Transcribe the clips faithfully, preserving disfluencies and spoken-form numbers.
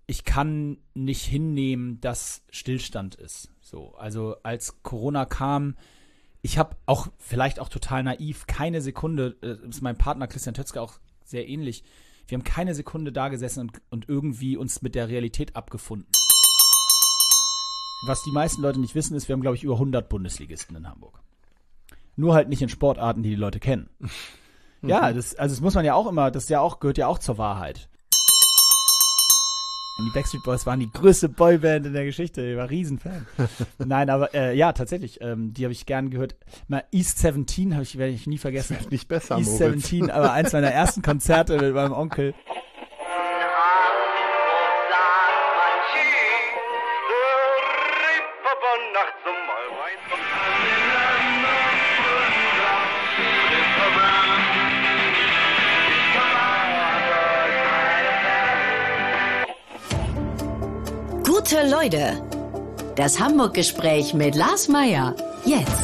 ich kann nicht hinnehmen, dass Stillstand ist. So, also als Corona kam, ich habe auch, vielleicht auch total naiv, keine Sekunde, äh, ist mein Partner Christian Tötzke auch sehr ähnlich, wir haben keine Sekunde da gesessen und, und irgendwie uns mit der Realität abgefunden. Was die meisten Leute nicht wissen, ist, wir haben, glaube ich, über hundert Bundesligisten in Hamburg. Nur halt nicht in Sportarten, die die Leute kennen. Ja, das, also das muss man ja auch immer, das ist ja auch, gehört ja auch zur Wahrheit. Die Backstreet Boys waren die größte Boyband in der Geschichte. Ich war Riesenfan. Nein, aber äh, ja, tatsächlich, ähm, die habe ich gern gehört. Mal East siebzehn habe ich, werde ich nie vergessen. Nicht besser, East Moritz. siebzehn, aber eins meiner ersten Konzerte mit meinem Onkel. Gute Leute, das Hamburg-Gespräch mit Lars Meyer, jetzt.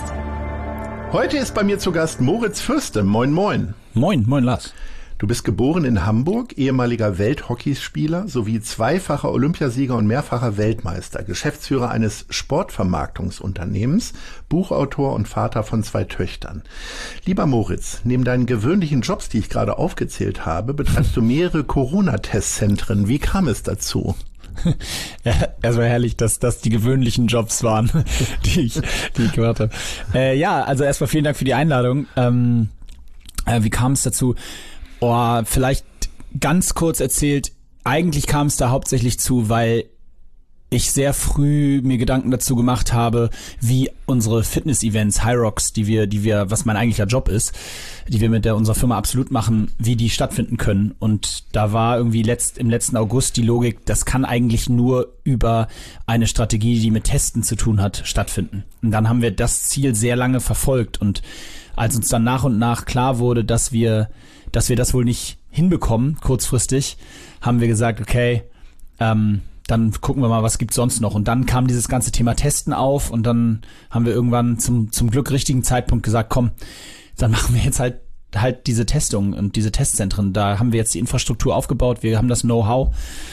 Heute ist bei mir zu Gast Moritz Fürste. Moin, moin. Moin, moin Lars. Du bist geboren in Hamburg, ehemaliger Welthockeyspieler sowie zweifacher Olympiasieger und mehrfacher Weltmeister, Geschäftsführer eines Sportvermarktungsunternehmens, Buchautor und Vater von zwei Töchtern. Lieber Moritz, neben deinen gewöhnlichen Jobs, die ich gerade aufgezählt habe, betreibst du mehrere Corona-Testzentren. Wie kam es dazu? Ja, erstmal herrlich, dass das die gewöhnlichen Jobs waren, die ich, die ich gehört habe. Äh, ja, also erstmal vielen Dank für die Einladung. Ähm, äh, wie kam es dazu? Oh, vielleicht ganz kurz erzählt, eigentlich kam es da hauptsächlich zu, weil ich sehr früh mir Gedanken dazu gemacht habe, wie unsere Fitness-Events, High Rocks, die wir, die wir, was mein eigentlicher Job ist, die wir mit der unserer Firma Absolut machen, wie die stattfinden können. Und da war irgendwie letzt, im letzten August die Logik, das kann eigentlich nur über eine Strategie, die mit Testen zu tun hat, stattfinden. Und dann haben wir das Ziel sehr lange verfolgt. Und als uns dann nach und nach klar wurde, dass wir, dass wir das wohl nicht hinbekommen, kurzfristig, haben wir gesagt, okay, ähm, dann gucken wir mal, was gibt's sonst noch. Und dann kam dieses ganze Thema Testen auf und dann haben wir irgendwann zum zum Glück richtigen Zeitpunkt gesagt, komm, dann machen wir jetzt halt halt diese Testungen und diese Testzentren. Da haben wir jetzt die Infrastruktur aufgebaut, wir haben das Know-how.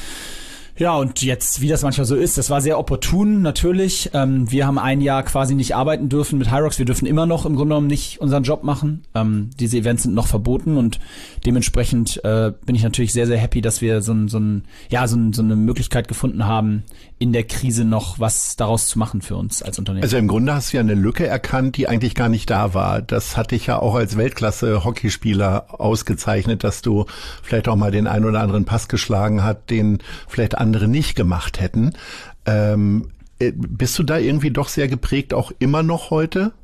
Ja, und jetzt, wie das manchmal so ist, das war sehr opportun, natürlich. Ähm, wir haben ein Jahr quasi nicht arbeiten dürfen mit High Rocks. Wir dürfen immer noch im Grunde genommen nicht unseren Job machen. Ähm, diese Events sind noch verboten und dementsprechend äh, bin ich natürlich sehr, sehr happy, dass wir so, ein, so, ein, ja, so, ein, so eine Möglichkeit gefunden haben, in der Krise noch was daraus zu machen für uns als Unternehmen. Also im Grunde hast du ja eine Lücke erkannt, die eigentlich gar nicht da war. Das hat dich ja auch als Weltklasse-Hockeyspieler ausgezeichnet, dass du vielleicht auch mal den einen oder anderen Pass geschlagen hast, den vielleicht andere nicht gemacht hätten. Ähm, bist du da irgendwie doch sehr geprägt, auch immer noch heute?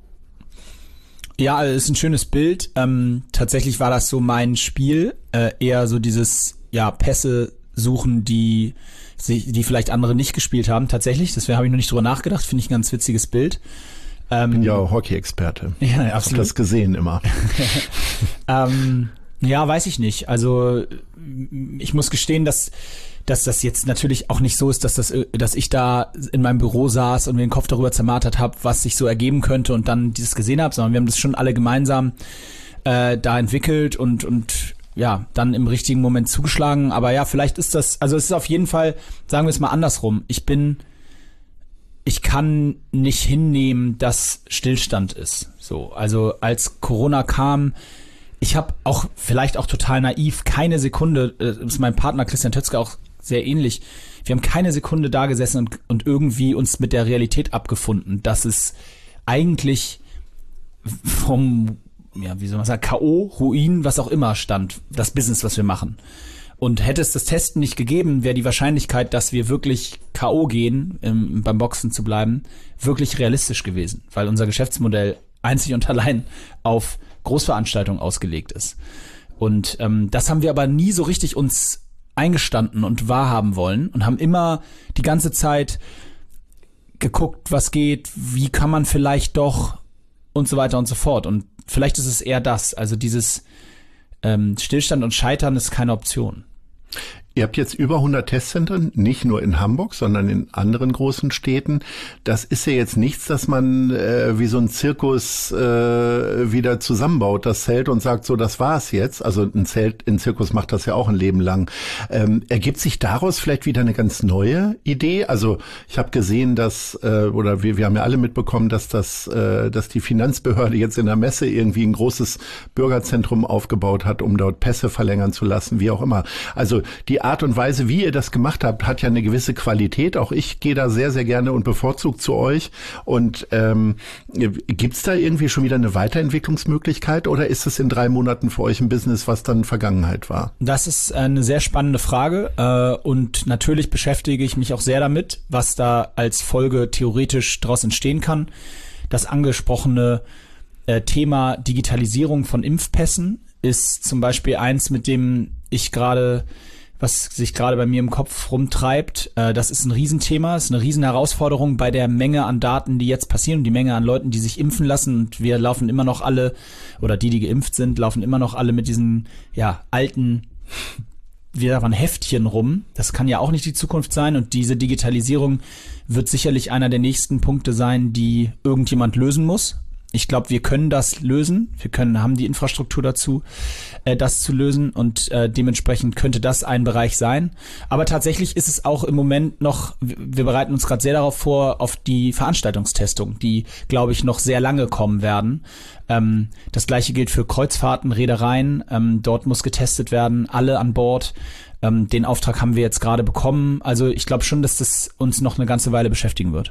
Ja, es ist ein schönes Bild. Ähm, tatsächlich war das so mein Spiel, äh, eher so dieses, ja, Pässe suchen, die sich, die vielleicht andere nicht gespielt haben. Tatsächlich, deswegen habe ich noch nicht drüber nachgedacht. Finde ich ein ganz witziges Bild. Ähm, bin ja auch Hockey-Experte. Ja, absolut. Ich habe das gesehen immer. ähm, ja, weiß ich nicht. Also ich muss gestehen, dass dass das jetzt natürlich auch nicht so ist, dass das, dass ich da in meinem Büro saß und mir den Kopf darüber zermartert habe, was sich so ergeben könnte und dann dieses gesehen habe, sondern wir haben das schon alle gemeinsam äh, da entwickelt und und ja, dann im richtigen Moment zugeschlagen. Aber ja, vielleicht ist das, also es ist auf jeden Fall, sagen wir es mal andersrum. Ich bin, ich kann nicht hinnehmen, dass Stillstand ist. So, also als Corona kam, ich habe auch, vielleicht auch total naiv, keine Sekunde, äh, ist mein Partner Christian Tötzke auch sehr ähnlich, wir haben keine Sekunde da gesessen und, und irgendwie uns mit der Realität abgefunden, dass es eigentlich vom, ja, wie soll man sagen, K O, Ruin, was auch immer stand, das Business, was wir machen. Und hätte es das Testen nicht gegeben, wäre die Wahrscheinlichkeit, dass wir wirklich K O gehen, im, beim Boxen zu bleiben, wirklich realistisch gewesen, weil unser Geschäftsmodell einzig und allein auf Großveranstaltungen ausgelegt ist. Und ähm, das haben wir aber nie so richtig uns eingestanden und wahrhaben wollen und haben immer die ganze Zeit geguckt, was geht, wie kann man vielleicht doch und so weiter und so fort. Und vielleicht ist es eher das, also dieses ähm, Stillstand und Scheitern ist keine Option. Ihr habt jetzt über hundert Testzentren, nicht nur in Hamburg, sondern in anderen großen Städten. Das ist ja jetzt nichts, dass man äh, wie so ein Zirkus äh, wieder zusammenbaut, das Zelt, und sagt, so, das war's jetzt. Also ein Zelt, ein Zirkus macht das ja auch ein Leben lang. Ähm, ergibt sich daraus vielleicht wieder eine ganz neue Idee? Also ich habe gesehen, dass, äh, oder wir, wir haben ja alle mitbekommen, dass das, äh, dass die Finanzbehörde jetzt in der Messe irgendwie ein großes Bürgerzentrum aufgebaut hat, um dort Pässe verlängern zu lassen, wie auch immer. Also die Art und Weise, wie ihr das gemacht habt, hat ja eine gewisse Qualität. Auch ich gehe da sehr, sehr gerne und bevorzugt zu euch. Und ähm, gibt's da irgendwie schon wieder eine Weiterentwicklungsmöglichkeit oder ist es in drei Monaten für euch ein Business, was dann Vergangenheit war? Das ist eine sehr spannende Frage äh, und natürlich beschäftige ich mich auch sehr damit, was da als Folge theoretisch daraus entstehen kann. Das angesprochene äh, Thema Digitalisierung von Impfpässen ist zum Beispiel eins, mit dem ich gerade, was sich gerade bei mir im Kopf rumtreibt. Äh, das ist ein Riesenthema, ist eine Riesenherausforderung bei der Menge an Daten, die jetzt passieren und die Menge an Leuten, die sich impfen lassen. Und wir laufen immer noch alle, oder die, die geimpft sind, laufen immer noch alle mit diesen ja alten wir waren Heftchen rum. Das kann ja auch nicht die Zukunft sein. Und diese Digitalisierung wird sicherlich einer der nächsten Punkte sein, die irgendjemand lösen muss. Ich glaube, wir können das lösen. Wir können, haben die Infrastruktur dazu, äh, das zu lösen. Und äh, dementsprechend könnte das ein Bereich sein. Aber tatsächlich ist es auch im Moment noch, wir bereiten uns gerade sehr darauf vor, auf die Veranstaltungstestung, die, glaube ich, noch sehr lange kommen werden. Ähm, das Gleiche gilt für Kreuzfahrten, Reedereien. Ähm, dort muss getestet werden, alle an Bord. Ähm, den Auftrag haben wir jetzt gerade bekommen. Also ich glaube schon, dass das uns noch eine ganze Weile beschäftigen wird.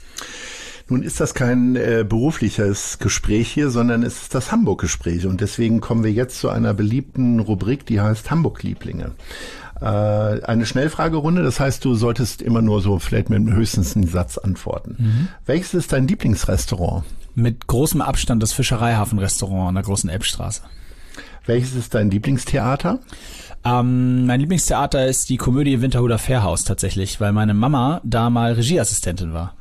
Nun ist das kein äh, berufliches Gespräch hier, sondern es ist das Hamburg-Gespräch. Und deswegen kommen wir jetzt zu einer beliebten Rubrik, die heißt Hamburg-Lieblinge. Äh, eine Schnellfragerunde, das heißt, du solltest immer nur so vielleicht mit höchstens einen Satz antworten. Mhm. Welches ist dein Lieblingsrestaurant? Mit großem Abstand das Fischereihafen-Restaurant an der großen Elbstraße. Welches ist dein Lieblingstheater? Ähm, mein Lieblingstheater ist die Komödie Winterhuder Fährhaus tatsächlich, weil meine Mama da mal Regieassistentin war.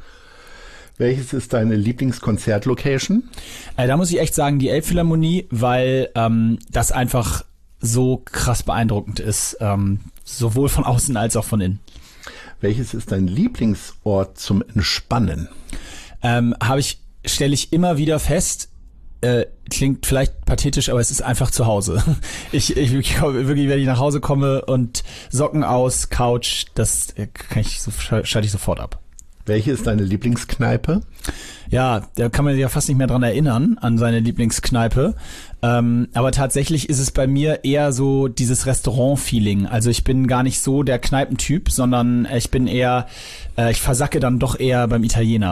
Welches ist deine Lieblingskonzertlocation? Äh, da muss ich echt sagen, die Elbphilharmonie, weil ähm, das einfach so krass beeindruckend ist, ähm, sowohl von außen als auch von innen. Welches ist dein Lieblingsort zum Entspannen? Ähm, habe ich, stelle ich immer wieder fest, äh, klingt vielleicht pathetisch, aber es ist einfach zu Hause. Ich, ich wirklich, wirklich, wenn ich nach Hause komme und Socken aus, Couch, das kann ich so, schalte ich sofort ab. Welche ist deine Lieblingskneipe? Ja, da kann man sich ja fast nicht mehr dran erinnern, an seine Lieblingskneipe. Ähm, aber tatsächlich ist es bei mir eher so dieses Restaurant-Feeling. Also ich bin gar nicht so der Kneipentyp, sondern ich bin eher, äh, ich versacke dann doch eher beim Italiener.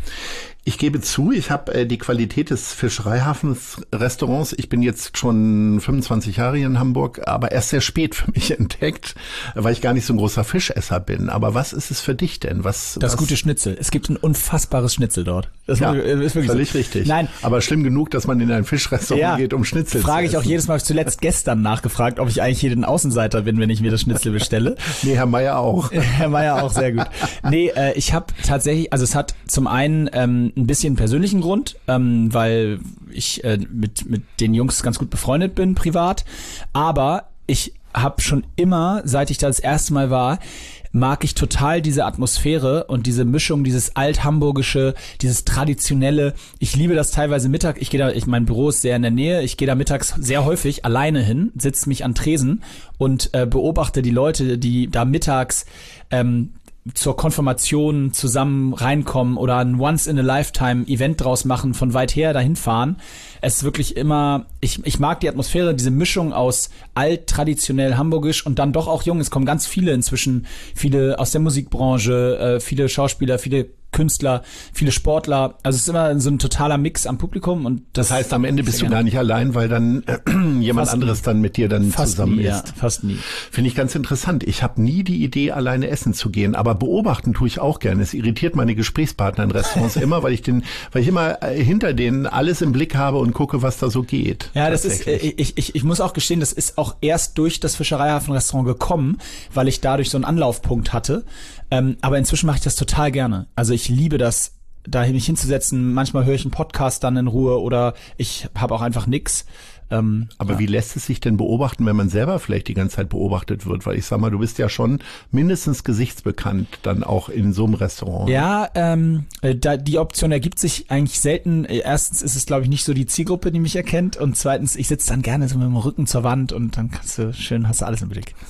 Ich gebe zu, ich habe äh, die Qualität des Fischereihafens-Restaurants, ich bin jetzt schon fünfundzwanzig Jahre hier in Hamburg, aber erst sehr spät für mich entdeckt, weil ich gar nicht so ein großer Fischesser bin. Aber was ist es für dich denn? Was, das was? gute Schnitzel. Es gibt ein unfassbares Schnitzel dort. Das ja, ist wirklich völlig so. richtig. Nein. Aber schlimm genug, dass man in ein Fischrestaurant ja, geht, um Schnitzel zu essen. Frage ich auch jedes Mal, habe ich zuletzt gestern nachgefragt, ob ich eigentlich hier den Außenseiter bin, wenn ich mir das Schnitzel bestelle. Nee, Herr Meier auch. Herr Meier auch, sehr gut. Nee, äh, ich habe tatsächlich, also es hat zum einen ähm, ein bisschen persönlichen Grund, ähm, weil ich äh, mit mit den Jungs ganz gut befreundet bin, privat. Aber ich habe schon immer, seit ich da das erste Mal war, mag ich total diese Atmosphäre und diese Mischung, dieses althamburgische, dieses traditionelle. Ich liebe das teilweise Mittag. Ich gehe da, ich mein Büro ist sehr in der Nähe. Ich gehe da mittags sehr häufig alleine hin, sitze mich an Tresen und äh, beobachte die Leute, die da mittags ähm, zur Konfirmation zusammen reinkommen oder ein Once-in-a-Lifetime-Event draus machen, von weit her dahin fahren. Es ist wirklich immer, ich, ich mag die Atmosphäre, diese Mischung aus alt, traditionell, hamburgisch und dann doch auch jung. Es kommen ganz viele inzwischen, viele aus der Musikbranche, äh, viele Schauspieler, viele Künstler, viele Sportler. Also es ist immer so ein totaler Mix am Publikum. Und das, das heißt, am Ende bist du gar nicht allein, weil dann äh, jemand fast anderes nie. dann mit dir dann fast zusammen nie, ist. Ja, fast nie. Finde ich ganz interessant. Ich habe nie die Idee, alleine essen zu gehen, aber beobachten tue ich auch gerne. Es irritiert meine Gesprächspartner in Restaurants immer, weil ich den, weil ich immer äh, hinter denen alles im Blick habe und gucke, was da so geht. Ja, das ist, ich, ich, ich muss auch gestehen, das ist auch erst durch das Fischereihafen-Restaurant gekommen, weil ich dadurch so einen Anlaufpunkt hatte. Ähm, aber inzwischen mache ich das total gerne. Also ich liebe das, da mich hinzusetzen. Manchmal höre ich einen Podcast dann in Ruhe oder ich habe auch einfach nix. Ähm, Aber ja. wie lässt es sich denn beobachten, wenn man selber vielleicht die ganze Zeit beobachtet wird? Weil ich sag mal, du bist ja schon mindestens gesichtsbekannt, dann auch in so einem Restaurant. Ja, ähm, da, die Option ergibt sich eigentlich selten. Erstens ist es, glaube ich, nicht so die Zielgruppe, die mich erkennt. Und zweitens, ich sitze dann gerne so mit dem Rücken zur Wand und dann kannst du schön, hast du alles im Blick.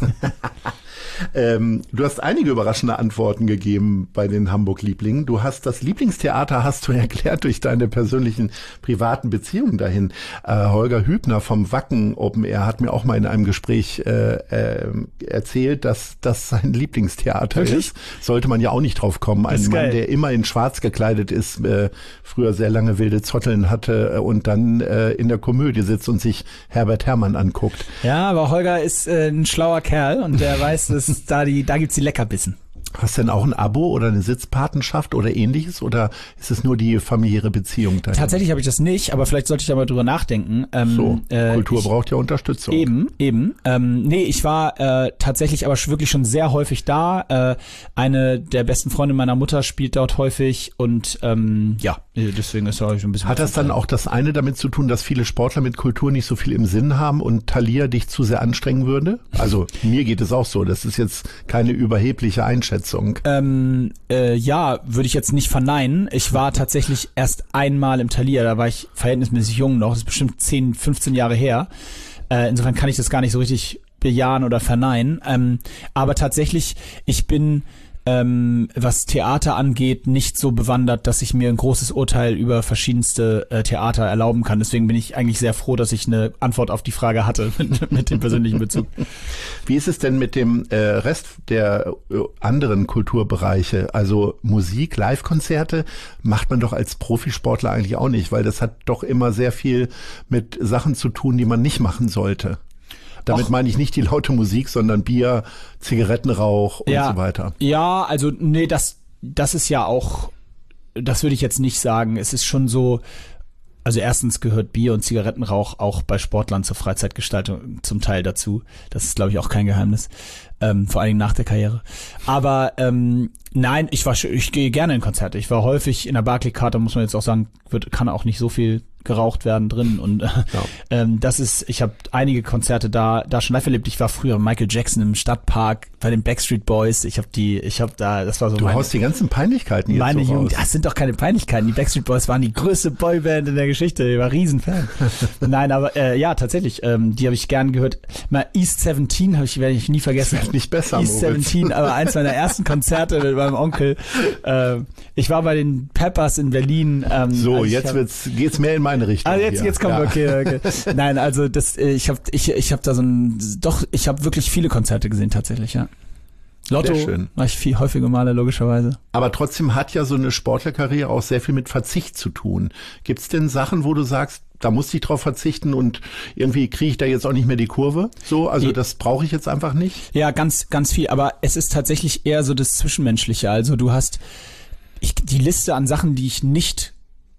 ähm, du hast einige überraschende Antworten gegeben bei den Hamburg-Lieblingen. Du hast das Lieblingstheater, hast du erklärt, durch deine persönlichen privaten Beziehungen dahin. Äh, Holger Hübner vom Wacken Open Air hat mir auch mal in einem Gespräch äh, äh, erzählt, dass das sein Lieblingstheater Wirklich? ist. Sollte man ja auch nicht drauf kommen. Ein Mann, geil. der immer in schwarz gekleidet ist, äh, früher sehr lange wilde Zotteln hatte äh, und dann äh, in der Komödie sitzt und sich Herbert Herrmann anguckt. Ja, aber Holger ist äh, ein schlauer Kerl und der weiß, dass da die, da gibt's die Leckerbissen. Hast du denn auch ein Abo oder eine Sitzpatenschaft oder ähnliches oder ist es nur die familiäre Beziehung dahin? Tatsächlich habe ich das nicht, aber vielleicht sollte ich da mal drüber nachdenken. Ähm, So, äh, Kultur ich, braucht ja Unterstützung. Eben, eben. Ähm, nee, ich war äh, tatsächlich aber wirklich schon sehr häufig da. Äh, eine der besten Freunde meiner Mutter spielt dort häufig und ähm, ja, deswegen ist er schon ein bisschen... Hat das dann auch das eine damit zu tun, dass viele Sportler mit Kultur nicht so viel im Sinn haben und Thalia dich zu sehr anstrengen würde? Also mir geht es auch so, das ist jetzt keine überhebliche Einschätzung. Ähm, äh, ja, würde ich jetzt nicht verneinen. Ich war tatsächlich erst einmal im Thalia, da war ich verhältnismäßig jung noch, das ist bestimmt zehn, fünfzehn Jahre her. Äh, insofern kann ich das gar nicht so richtig bejahen oder verneinen. Ähm, aber tatsächlich, ich bin, ähm, was Theater angeht, nicht so bewandert, dass ich mir ein großes Urteil über verschiedenste äh, Theater erlauben kann. Deswegen bin ich eigentlich sehr froh, dass ich eine Antwort auf die Frage hatte mit, mit dem persönlichen Bezug. Wie ist es denn mit dem äh, Rest der äh, anderen Kulturbereiche? Also Musik, Live-Konzerte macht man doch als Profisportler eigentlich auch nicht, weil das hat doch immer sehr viel mit Sachen zu tun, die man nicht machen sollte. Damit Och. meine ich nicht die laute Musik, sondern Bier, Zigarettenrauch und ja, so weiter. Ja, also nee, das, das ist ja auch, das würde ich jetzt nicht sagen. Es ist schon so, also erstens gehört Bier und Zigarettenrauch auch bei Sportlern zur Freizeitgestaltung zum Teil dazu. Das ist, glaube ich, auch kein Geheimnis. Ähm, vor allen Dingen nach der Karriere. Aber ähm, nein, ich war, ich gehe gerne in Konzerte. Ich war häufig in der Barclaycard, da muss man jetzt auch sagen, wird, kann auch nicht so viel geraucht werden drin und ja. ähm, das ist, ich habe einige Konzerte da da schon live erlebt. Ich war früher Michael Jackson im Stadtpark bei den Backstreet Boys. Ich habe die, ich habe da, das war so Du meine, haust die ganzen Peinlichkeiten jetzt meine so Jugend. raus. Das sind doch keine Peinlichkeiten. Die Backstreet Boys waren die größte Boyband in der Geschichte. Ich war Riesenfan. Nein, aber äh, ja, tatsächlich, ähm, die habe ich gern gehört. Mal East siebzehn habe ich, werde ich nie vergessen. Das wird nicht besser, East Moritz. siebzehn, aber eins meiner ersten Konzerte mit meinem Onkel. Äh, ich war bei den Peppers in Berlin. Ähm, So, also ich jetzt hab, wird's, geht's mehr in meine Richtung. Ah, jetzt, hier. jetzt kommen Ja. wir, okay, okay. Nein, also das, äh, ich habe ich, ich hab da so ein, doch, ich habe wirklich viele Konzerte gesehen tatsächlich, ja. Lotto Sehr schön. war ich viel häufige Male, logischerweise. Aber trotzdem hat ja so eine Sportlerkarriere auch sehr viel mit Verzicht zu tun. Gibt's denn Sachen, wo du sagst, da musste ich drauf verzichten und irgendwie kriege ich da jetzt auch nicht mehr die Kurve? So, also Nee. das brauche ich jetzt einfach nicht. Ja, ganz, ganz viel, aber es ist tatsächlich eher so das Zwischenmenschliche. Also du hast, ich, die Liste an Sachen, die ich nicht,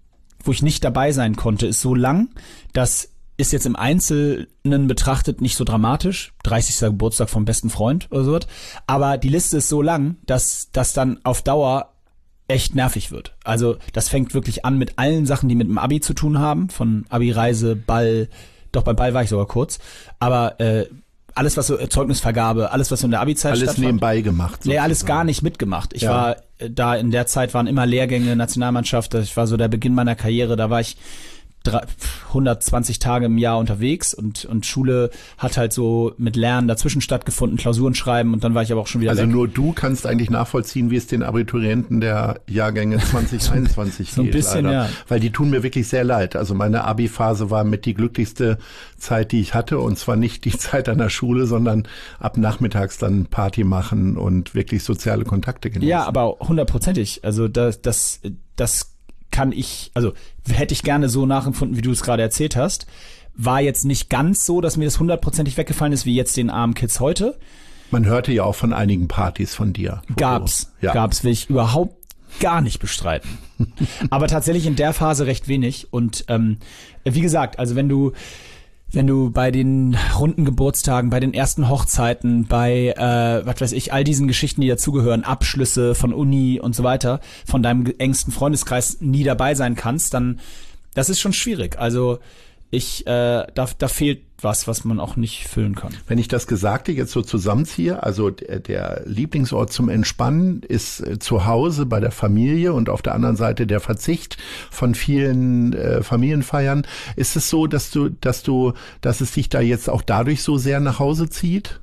wo ich nicht dabei sein konnte, ist so lang, dass ist jetzt im Einzelnen betrachtet nicht so dramatisch, dreißigster Geburtstag vom besten Freund oder so, aber die Liste ist so lang, dass das dann auf Dauer echt nervig wird. Also das fängt wirklich an mit allen Sachen, die mit dem Abi zu tun haben, von Abi-Reise, Ball, doch beim Ball war ich sogar kurz, aber äh, alles, was so äh, Zeugnisvergabe, alles, was so in der Abi-Zeit Alles stattfand. nebenbei gemacht. Nee, alles sozusagen. gar nicht mitgemacht. Ich Ja. war äh, da in der Zeit waren immer Lehrgänge, Nationalmannschaft, ich war so der Beginn meiner Karriere, da war ich drei- hundertzwanzig Tage im Jahr unterwegs und und Schule hat halt so mit Lernen dazwischen stattgefunden, Klausuren schreiben und dann war ich aber auch schon wieder Also weg. nur du kannst eigentlich nachvollziehen, wie es den Abiturienten der Jahrgänge zwanzig einundzwanzig so ein geht. bisschen, leider. ja. Weil die tun mir wirklich sehr leid. Also meine Abi-Phase war mit die glücklichste Zeit, die ich hatte. Und zwar nicht die Zeit an der Schule, sondern ab nachmittags dann Party machen und wirklich soziale Kontakte genießen. Ja, aber hundertprozentig. Also das das das kann ich, also hätte ich gerne so nachempfunden, wie du es gerade erzählt hast. War jetzt nicht ganz so, dass mir das hundertprozentig weggefallen ist, wie jetzt den armen Kids heute. Man hörte ja auch von einigen Partys von dir. wo Gab's, du- ja. gab's, will ich überhaupt gar nicht bestreiten. Aber tatsächlich in der Phase recht wenig. Und ähm, wie gesagt, also wenn du wenn du bei den runden Geburtstagen, bei den ersten Hochzeiten, bei, äh, was weiß ich, all diesen Geschichten, die dazugehören, Abschlüsse von Uni und so weiter, von deinem engsten Freundeskreis nie dabei sein kannst, dann, das ist schon schwierig. Also ich, äh, da, da fehlt was, was man auch nicht füllen kann. Wenn ich das Gesagte jetzt so zusammenziehe, also der, der Lieblingsort zum Entspannen ist äh, zu Hause bei der Familie und auf der anderen Seite der Verzicht von vielen äh, Familienfeiern. Ist es so, dass du, dass du, dass es dich da jetzt auch dadurch so sehr nach Hause zieht?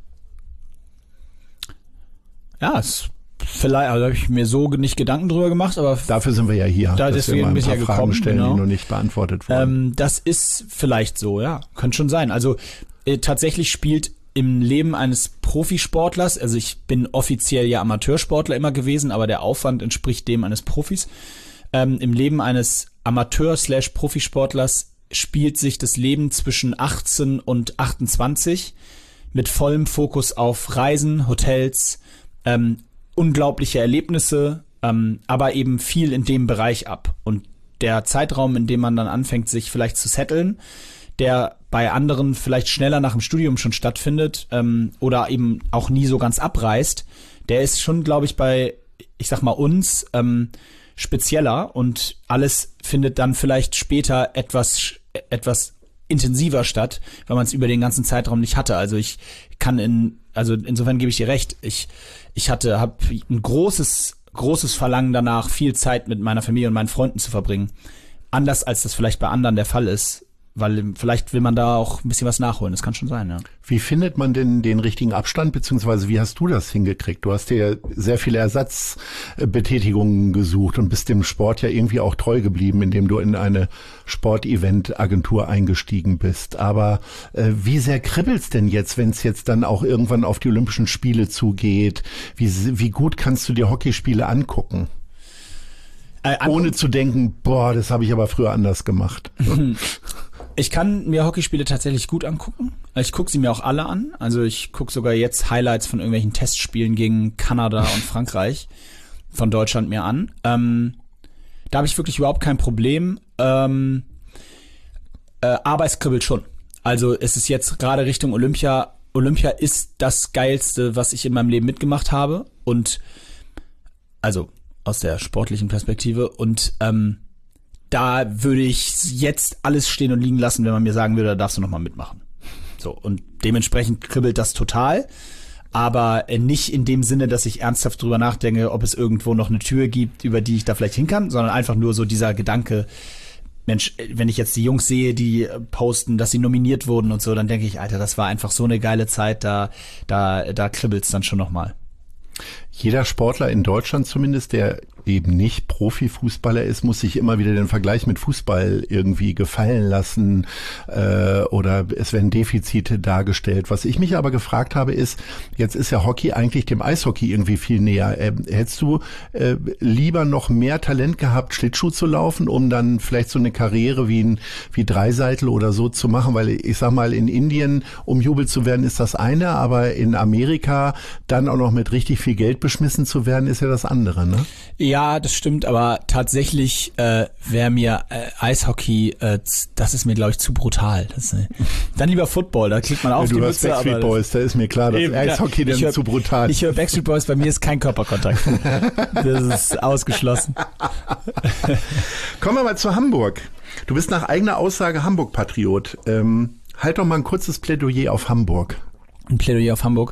Ja, es vielleicht, also habe ich mir so nicht Gedanken drüber gemacht, aber dafür sind wir ja hier, da dass wir mal ein paar Fragen gekommen, stellen, genau. die noch nicht beantwortet wurden. Ähm, das ist vielleicht so, ja, könnte schon sein. Also äh, tatsächlich spielt im Leben eines Profisportlers, also ich bin offiziell ja Amateursportler immer gewesen, aber der Aufwand entspricht dem eines Profis. Ähm, im Leben eines Amateur-Profisportlers spielt sich das Leben zwischen achtzehn und achtundzwanzig mit vollem Fokus auf Reisen, Hotels, ähm, unglaubliche Erlebnisse, ähm, aber eben viel in dem Bereich ab. Und der Zeitraum, in dem man dann anfängt, sich vielleicht zu setteln, der bei anderen vielleicht schneller nach dem Studium schon stattfindet ähm, oder eben auch nie so ganz abreißt, der ist schon, glaube ich, bei, ich sag mal, uns ähm, spezieller und alles findet dann vielleicht später etwas, etwas intensiver statt, weil man es über den ganzen Zeitraum nicht hatte. Also ich kann in, also insofern gebe ich dir recht, ich ich hatte, habe ein großes, großes Verlangen danach, viel Zeit mit meiner Familie und meinen Freunden zu verbringen. Anders als das vielleicht bei anderen der Fall ist, weil vielleicht will man da auch ein bisschen was nachholen. Das kann schon sein, ja. Wie findet man denn den richtigen Abstand, beziehungsweise wie hast du das hingekriegt? Du hast dir sehr viele Ersatzbetätigungen gesucht und bist dem Sport ja irgendwie auch treu geblieben, indem du in eine Sportevent-Agentur eingestiegen bist. Aber äh, wie sehr kribbelt's denn jetzt, wenn es jetzt dann auch irgendwann auf die Olympischen Spiele zugeht? Wie, wie gut kannst du dir Hockeyspiele angucken? Äh, an- Ohne zu denken, boah, das habe ich aber früher anders gemacht. Ich kann mir Hockeyspiele tatsächlich gut angucken. Ich gucke sie mir auch alle an. Also ich gucke sogar jetzt Highlights von irgendwelchen Testspielen gegen Kanada und Frankreich von Deutschland mir an. Ähm, da habe ich wirklich überhaupt kein Problem. Ähm, äh, aber es kribbelt schon. Also es ist jetzt gerade Richtung Olympia. Olympia ist das Geilste, was ich in meinem Leben mitgemacht habe. Und also aus der sportlichen Perspektive. Und ähm, da würde ich jetzt alles stehen und liegen lassen, wenn man mir sagen würde, da darfst du nochmal mitmachen. So, und dementsprechend kribbelt das total, aber nicht in dem Sinne, dass ich ernsthaft drüber nachdenke, ob es irgendwo noch eine Tür gibt, über die ich da vielleicht hin kann, sondern einfach nur so dieser Gedanke, Mensch, wenn ich jetzt die Jungs sehe, die posten, dass sie nominiert wurden und so, dann denke ich, Alter, das war einfach so eine geile Zeit, da, da, da kribbelt's dann schon nochmal. Jeder Sportler in Deutschland zumindest, der eben nicht Profifußballer ist, muss sich immer wieder den Vergleich mit Fußball irgendwie gefallen lassen äh, oder es werden Defizite dargestellt. Was ich mich aber gefragt habe ist, jetzt ist ja Hockey eigentlich dem Eishockey irgendwie viel näher. Äh, hättest du äh, lieber noch mehr Talent gehabt, Schlittschuh zu laufen, um dann vielleicht so eine Karriere wie ein wie Dreiseitel oder so zu machen? Weil ich sag mal, in Indien umjubelt zu werden ist das eine, aber in Amerika dann auch noch mit richtig viel Geld beschmissen zu werden, ist ja das andere, ne? Ja, das stimmt, aber tatsächlich äh, wäre mir äh, Eishockey, äh, das ist mir, glaube ich, zu brutal. Das, äh, dann lieber Football, da kriegt man auf ja, die du hörst Mütze. Backstreet Boys, da ist mir klar, dass eben, Eishockey ja, dann zu brutal ist. Ich höre Backstreet Boys, bei mir ist kein Körperkontakt. Das ist ausgeschlossen. Kommen wir mal zu Hamburg. Du bist nach eigener Aussage Hamburg-Patriot. Ähm, halt doch mal ein kurzes Plädoyer auf Hamburg. Ein Plädoyer auf Hamburg.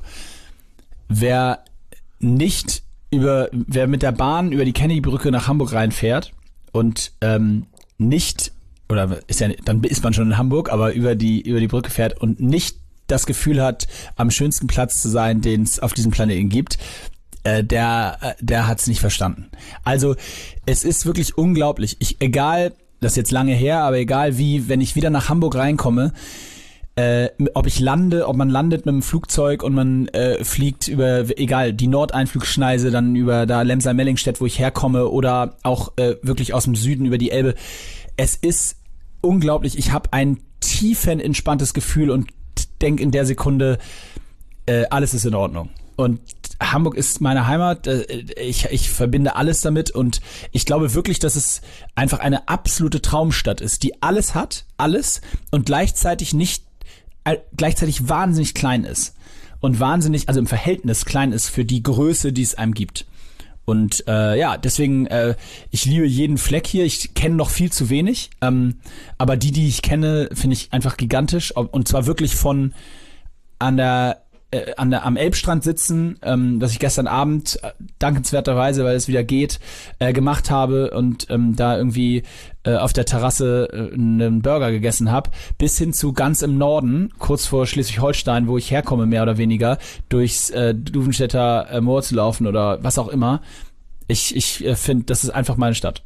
Wer nicht über, wer mit der Bahn über die Kennedy-Brücke nach Hamburg reinfährt und ähm, nicht, oder ist ja, dann ist man schon in Hamburg, aber über die über die Brücke fährt und nicht das Gefühl hat, am schönsten Platz zu sein, den es auf diesem Planeten gibt, äh, der äh, der hat's nicht verstanden. Also es ist wirklich unglaublich. Ich, egal, das ist jetzt lange her, aber egal wie, wenn ich wieder nach Hamburg reinkomme, Äh, ob ich lande, ob man landet mit dem Flugzeug und man äh, fliegt über, egal, die Nordeinflugschneise, dann über da Lemsar-Mellingstedt, wo ich herkomme, oder auch äh, wirklich aus dem Süden über die Elbe. Es ist unglaublich. Ich habe ein tiefen entspanntes Gefühl und denke in der Sekunde, äh, alles ist in Ordnung. Und Hamburg ist meine Heimat, ich, ich verbinde alles damit und ich glaube wirklich, dass es einfach eine absolute Traumstadt ist, die alles hat, alles, und gleichzeitig nicht gleichzeitig wahnsinnig klein ist und wahnsinnig, also im Verhältnis klein ist für die Größe, die es einem gibt. Und äh, ja, deswegen, äh, ich liebe jeden Fleck hier. Ich kenne noch viel zu wenig, ähm, aber die, die ich kenne, finde ich einfach gigantisch. Und zwar wirklich von an der äh, an der am Elbstrand sitzen, ähm, das ich gestern Abend äh, dankenswerterweise, weil es wieder geht, äh, gemacht habe und ähm, da irgendwie äh, auf der Terrasse äh, einen Burger gegessen habe, bis hin zu ganz im Norden, kurz vor Schleswig-Holstein, wo ich herkomme, mehr oder weniger, durchs äh, Duvenstädter äh, Moor zu laufen oder was auch immer. Ich, ich äh, finde, das ist einfach meine Stadt.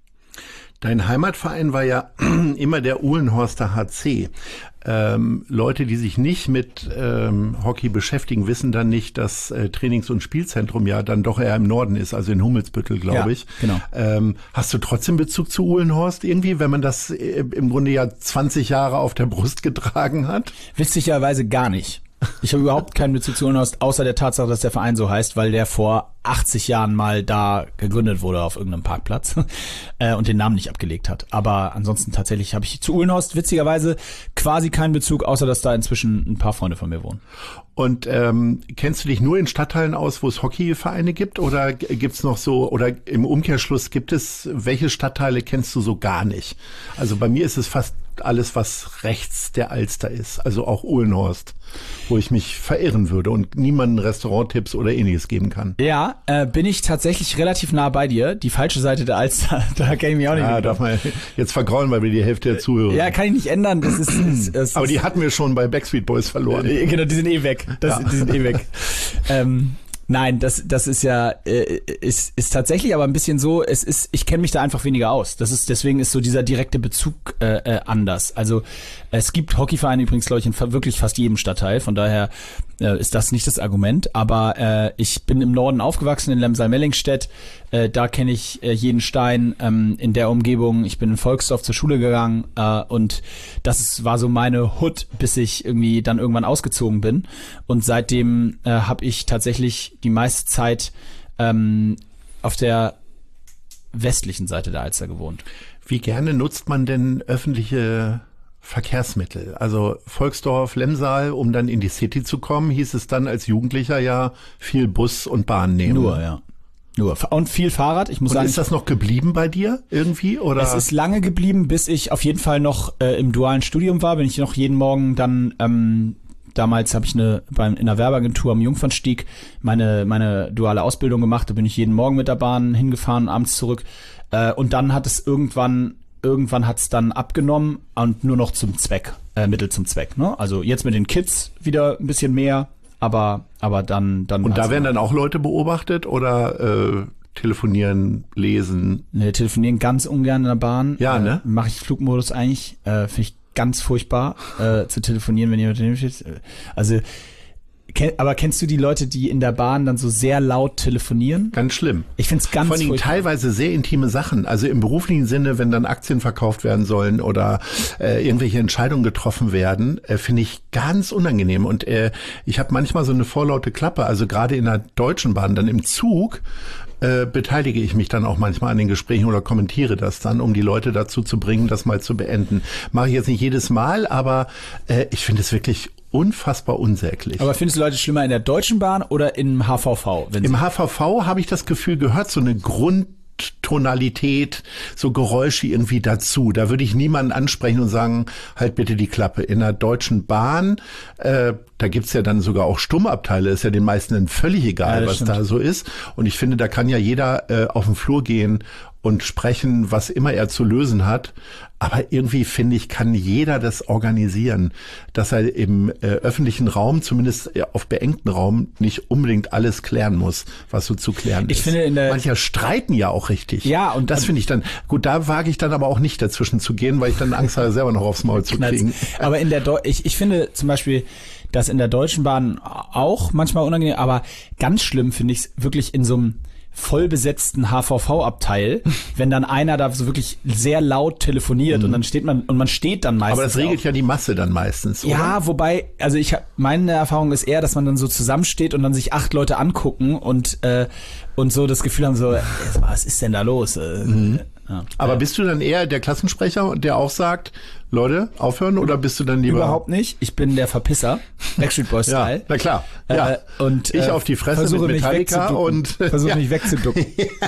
Dein Heimatverein war ja immer der Uhlenhorster H C. Ähm, Leute, die sich nicht mit ähm, Hockey beschäftigen, wissen dann nicht, dass äh, Trainings- und Spielzentrum ja dann doch eher im Norden ist, also in Hummelsbüttel, glaube ja, ich. Genau. Ähm, hast du trotzdem Bezug zu Uhlenhorst irgendwie, wenn man das äh, im Grunde ja zwanzig Jahre auf der Brust getragen hat? Witzigerweise gar nicht. Ich habe überhaupt keinen Bezug zu Uhlenhorst, außer der Tatsache, dass der Verein so heißt, weil der vor achtzig Jahren mal da gegründet wurde auf irgendeinem Parkplatz äh, und den Namen nicht abgelegt hat. Aber ansonsten tatsächlich habe ich zu Uhlenhorst witzigerweise quasi keinen Bezug, außer dass da inzwischen ein paar Freunde von mir wohnen. Und ähm, kennst du dich nur in Stadtteilen aus, wo es Hockeyvereine gibt, oder g- gibt's noch so, oder im Umkehrschluss gibt es, welche Stadtteile kennst du so gar nicht? Also bei mir ist es fast alles, was rechts der Alster ist, also auch Uhlenhorst, wo ich mich verirren würde und niemanden Restauranttipps oder ähnliches geben kann. Ja, äh, bin ich tatsächlich relativ nah bei dir. Die falsche Seite der Alster, da kenne ich mich auch nicht Ja, mit. darf man jetzt vergraulen, weil wir die Hälfte der Zuhörer. Ja, kann ich nicht ändern. Das ist, ist, ist Aber die hatten wir schon bei Backstreet Boys verloren. Äh, Genau, die sind eh weg. Das, Ja. Die sind eh weg. ähm, nein, das, das ist ja, äh, ist, ist tatsächlich aber ein bisschen so, es ist, ich kenne mich da einfach weniger aus. Das ist, deswegen ist so dieser direkte Bezug äh, äh, anders. Also es gibt Hockeyvereine übrigens, glaube ich, in fa- wirklich fast jedem Stadtteil. Von daher äh, ist das nicht das Argument. Aber äh, ich bin im Norden aufgewachsen, in Lemsal-Mellingstedt. Äh, da kenne ich äh, jeden Stein ähm, in der Umgebung. Ich bin in Volksdorf zur Schule gegangen äh, und das ist, war so meine Hood, bis ich irgendwie dann irgendwann ausgezogen bin. Und seitdem äh, habe ich tatsächlich die meiste Zeit ähm, auf der westlichen Seite der Alster gewohnt. Wie gerne nutzt man denn öffentliche Verkehrsmittel? Also Volksdorf, Lemsal, um dann in die City zu kommen, hieß es dann als Jugendlicher ja viel Bus und Bahn nehmen. Nur, ja. Nur. Und viel Fahrrad. Ich muss Und sagen, ist das noch geblieben bei dir irgendwie? Oder? es ist lange geblieben, bis ich auf jeden Fall noch äh, im dualen Studium war. Bin ich noch jeden Morgen dann, ähm, damals habe ich eine beim in der Werbeagentur am Jungfernstieg meine meine duale Ausbildung gemacht. Da bin ich jeden Morgen mit der Bahn hingefahren, abends zurück. Äh, und dann hat es irgendwann irgendwann hat es dann abgenommen und nur noch zum Zweck, äh, Mittel zum Zweck. Ne? Also jetzt mit den Kids wieder ein bisschen mehr, aber aber dann dann Und da hat's werden noch- dann auch Leute beobachtet oder äh, telefonieren, lesen? Wir telefonieren ganz ungern in der Bahn. Ja, äh, ne? Mache ich Flugmodus eigentlich. Äh, Finde ich ganz furchtbar, äh, zu telefonieren, wenn jemand daneben steht. Äh, Also, kenn, aber kennst du die Leute, die in der Bahn dann so sehr laut telefonieren? Ganz schlimm. Ich finde es ganz Vor allen Dingen furchtbar. teilweise sehr intime Sachen. Also im beruflichen Sinne, wenn dann Aktien verkauft werden sollen oder äh, irgendwelche Entscheidungen getroffen werden, äh, finde ich ganz unangenehm. Und äh, ich habe manchmal so eine vorlaute Klappe. Also gerade in der Deutschen Bahn, dann im Zug, äh, beteilige ich mich dann auch manchmal an den Gesprächen oder kommentiere das dann, um die Leute dazu zu bringen, das mal zu beenden. Mache ich jetzt nicht jedes Mal, aber äh, ich finde es wirklich unfassbar unsäglich. Aber findest du Leute schlimmer in der Deutschen Bahn oder im H V V? Wenn sie Im H V V habe ich das Gefühl, gehört so eine Grundtonalität, so Geräusche irgendwie dazu. Da würde ich niemanden ansprechen und sagen, halt bitte die Klappe. In der Deutschen Bahn, äh, da gibt's ja dann sogar auch Stummabteile, ist ja den meisten dann völlig egal, Ja, das was stimmt. da so ist. Und ich finde, da kann ja jeder äh, auf den Flur gehen und sprechen, was immer er zu lösen hat. Aber irgendwie, finde ich, kann jeder das organisieren, dass er im äh, öffentlichen Raum, zumindest äh, auf beengten Raum, nicht unbedingt alles klären muss, was so zu klären Ich ist. finde in der- Mancher streiten ja auch richtig. Ja, und- das finde ich dann, gut, da wage ich dann aber auch nicht dazwischen zu gehen, weil ich dann Angst habe, selber noch aufs Maul zu kriegen. Aber in der Deu- ich, ich finde zum Beispiel, dass in der Deutschen Bahn auch manchmal unangenehm, aber ganz schlimm finde ich es wirklich in so einem vollbesetzten H V V-Abteil, wenn dann einer da so wirklich sehr laut telefoniert und dann steht man und man steht dann meistens Aber das regelt auch. ja die Masse dann meistens, oder? Ja, wobei, also ich hab, meine Erfahrung ist eher, dass man dann so zusammensteht und dann sich acht Leute angucken und äh, und so das Gefühl haben so, ey, was ist denn da los? Äh, Ja. Aber bist du dann eher der Klassensprecher, der auch sagt, Leute, aufhören, oder bist du dann lieber... Überhaupt nicht. Ich bin der Verpisser. Backstreet Boys Style. Ja, na klar. Ja. Äh, und, ich äh, auf die Fresse versuche mit Metallica mich und... Versuche ja. mich wegzuducken.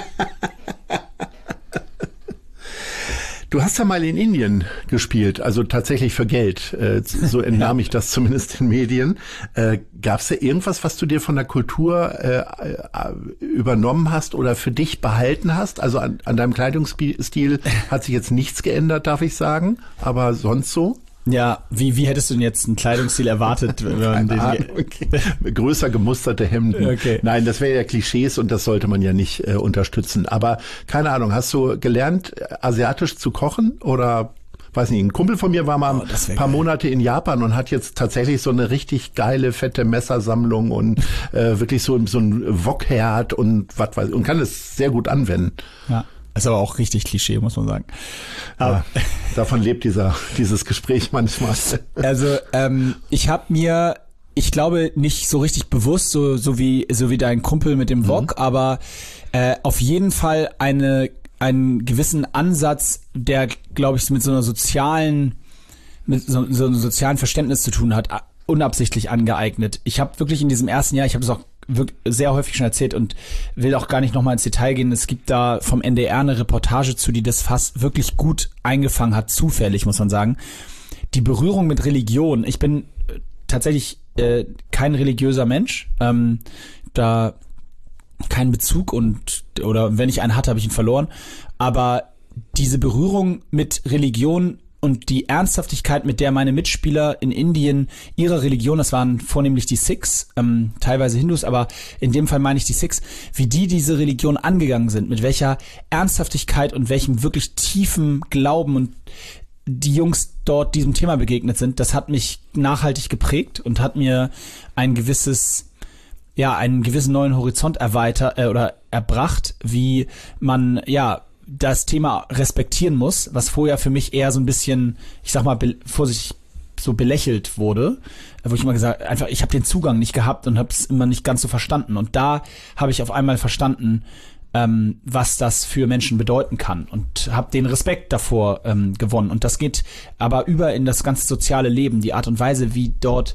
Du hast ja mal in Indien gespielt, also tatsächlich für Geld. Äh, so entnahm ich das zumindest in Medien. Äh, Gab es da irgendwas, was du dir von der Kultur äh, übernommen hast oder für dich behalten hast? Also an, an deinem Kleidungsstil hat sich jetzt nichts geändert, darf ich sagen. Aber sonst so? Ja, wie, wie hättest du denn jetzt einen Kleidungsstil erwartet? Wenn man den okay. Größer gemusterte Hemden. Okay. Nein, das wäre ja Klischees und das sollte man ja nicht äh, unterstützen. Aber keine Ahnung, hast du gelernt, asiatisch zu kochen oder... Weiß nicht, ein Kumpel von mir war mal Oh, ein das wär paar geil. Monate in Japan und hat jetzt tatsächlich so eine richtig geile, fette Messersammlung und äh, wirklich so, so ein Wokherd und was weiß ich, und kann es sehr gut anwenden. Ja, ist aber auch richtig Klischee, muss man sagen. Aber, Ja, davon lebt dieser dieses Gespräch manchmal. also ähm, ich habe mir, ich glaube nicht so richtig bewusst, so so wie so wie dein Kumpel mit dem Wok, mhm. aber äh, auf jeden Fall eine einen gewissen Ansatz, der, glaube ich, mit so einer sozialen, mit so, so einem sozialen Verständnis zu tun hat, unabsichtlich angeeignet. Ich habe wirklich in diesem ersten Jahr, ich habe das auch wirklich sehr häufig schon erzählt und will auch gar nicht nochmal ins Detail gehen. Es gibt da vom N D R eine Reportage zu, die das fast wirklich gut eingefangen hat, zufällig, muss man sagen. Die Berührung mit Religion. Ich bin tatsächlich äh, kein religiöser Mensch. Ähm, da keinen Bezug und oder wenn ich einen hatte, habe ich ihn verloren. Aber diese Berührung mit Religion und die Ernsthaftigkeit, mit der meine Mitspieler in Indien ihre Religion, das waren vornehmlich die Sikhs, ähm, teilweise Hindus, aber in dem Fall meine ich die Sikhs, wie die diese Religion angegangen sind, mit welcher Ernsthaftigkeit und welchem wirklich tiefen Glauben und die Jungs dort diesem Thema begegnet sind, das hat mich nachhaltig geprägt und hat mir ein gewisses ja, einen gewissen neuen Horizont erweitert äh, oder erbracht, wie man, ja, das Thema respektieren muss, was vorher für mich eher so ein bisschen, ich sag mal, be- vorsichtig so belächelt wurde, wo ich immer gesagt, einfach, ich habe den Zugang nicht gehabt und habe es immer nicht ganz so verstanden. Und da habe ich auf einmal verstanden, ähm, was das für Menschen bedeuten kann und habe den Respekt davor ähm, gewonnen. Und das geht aber über in das ganze soziale Leben, die Art und Weise, wie dort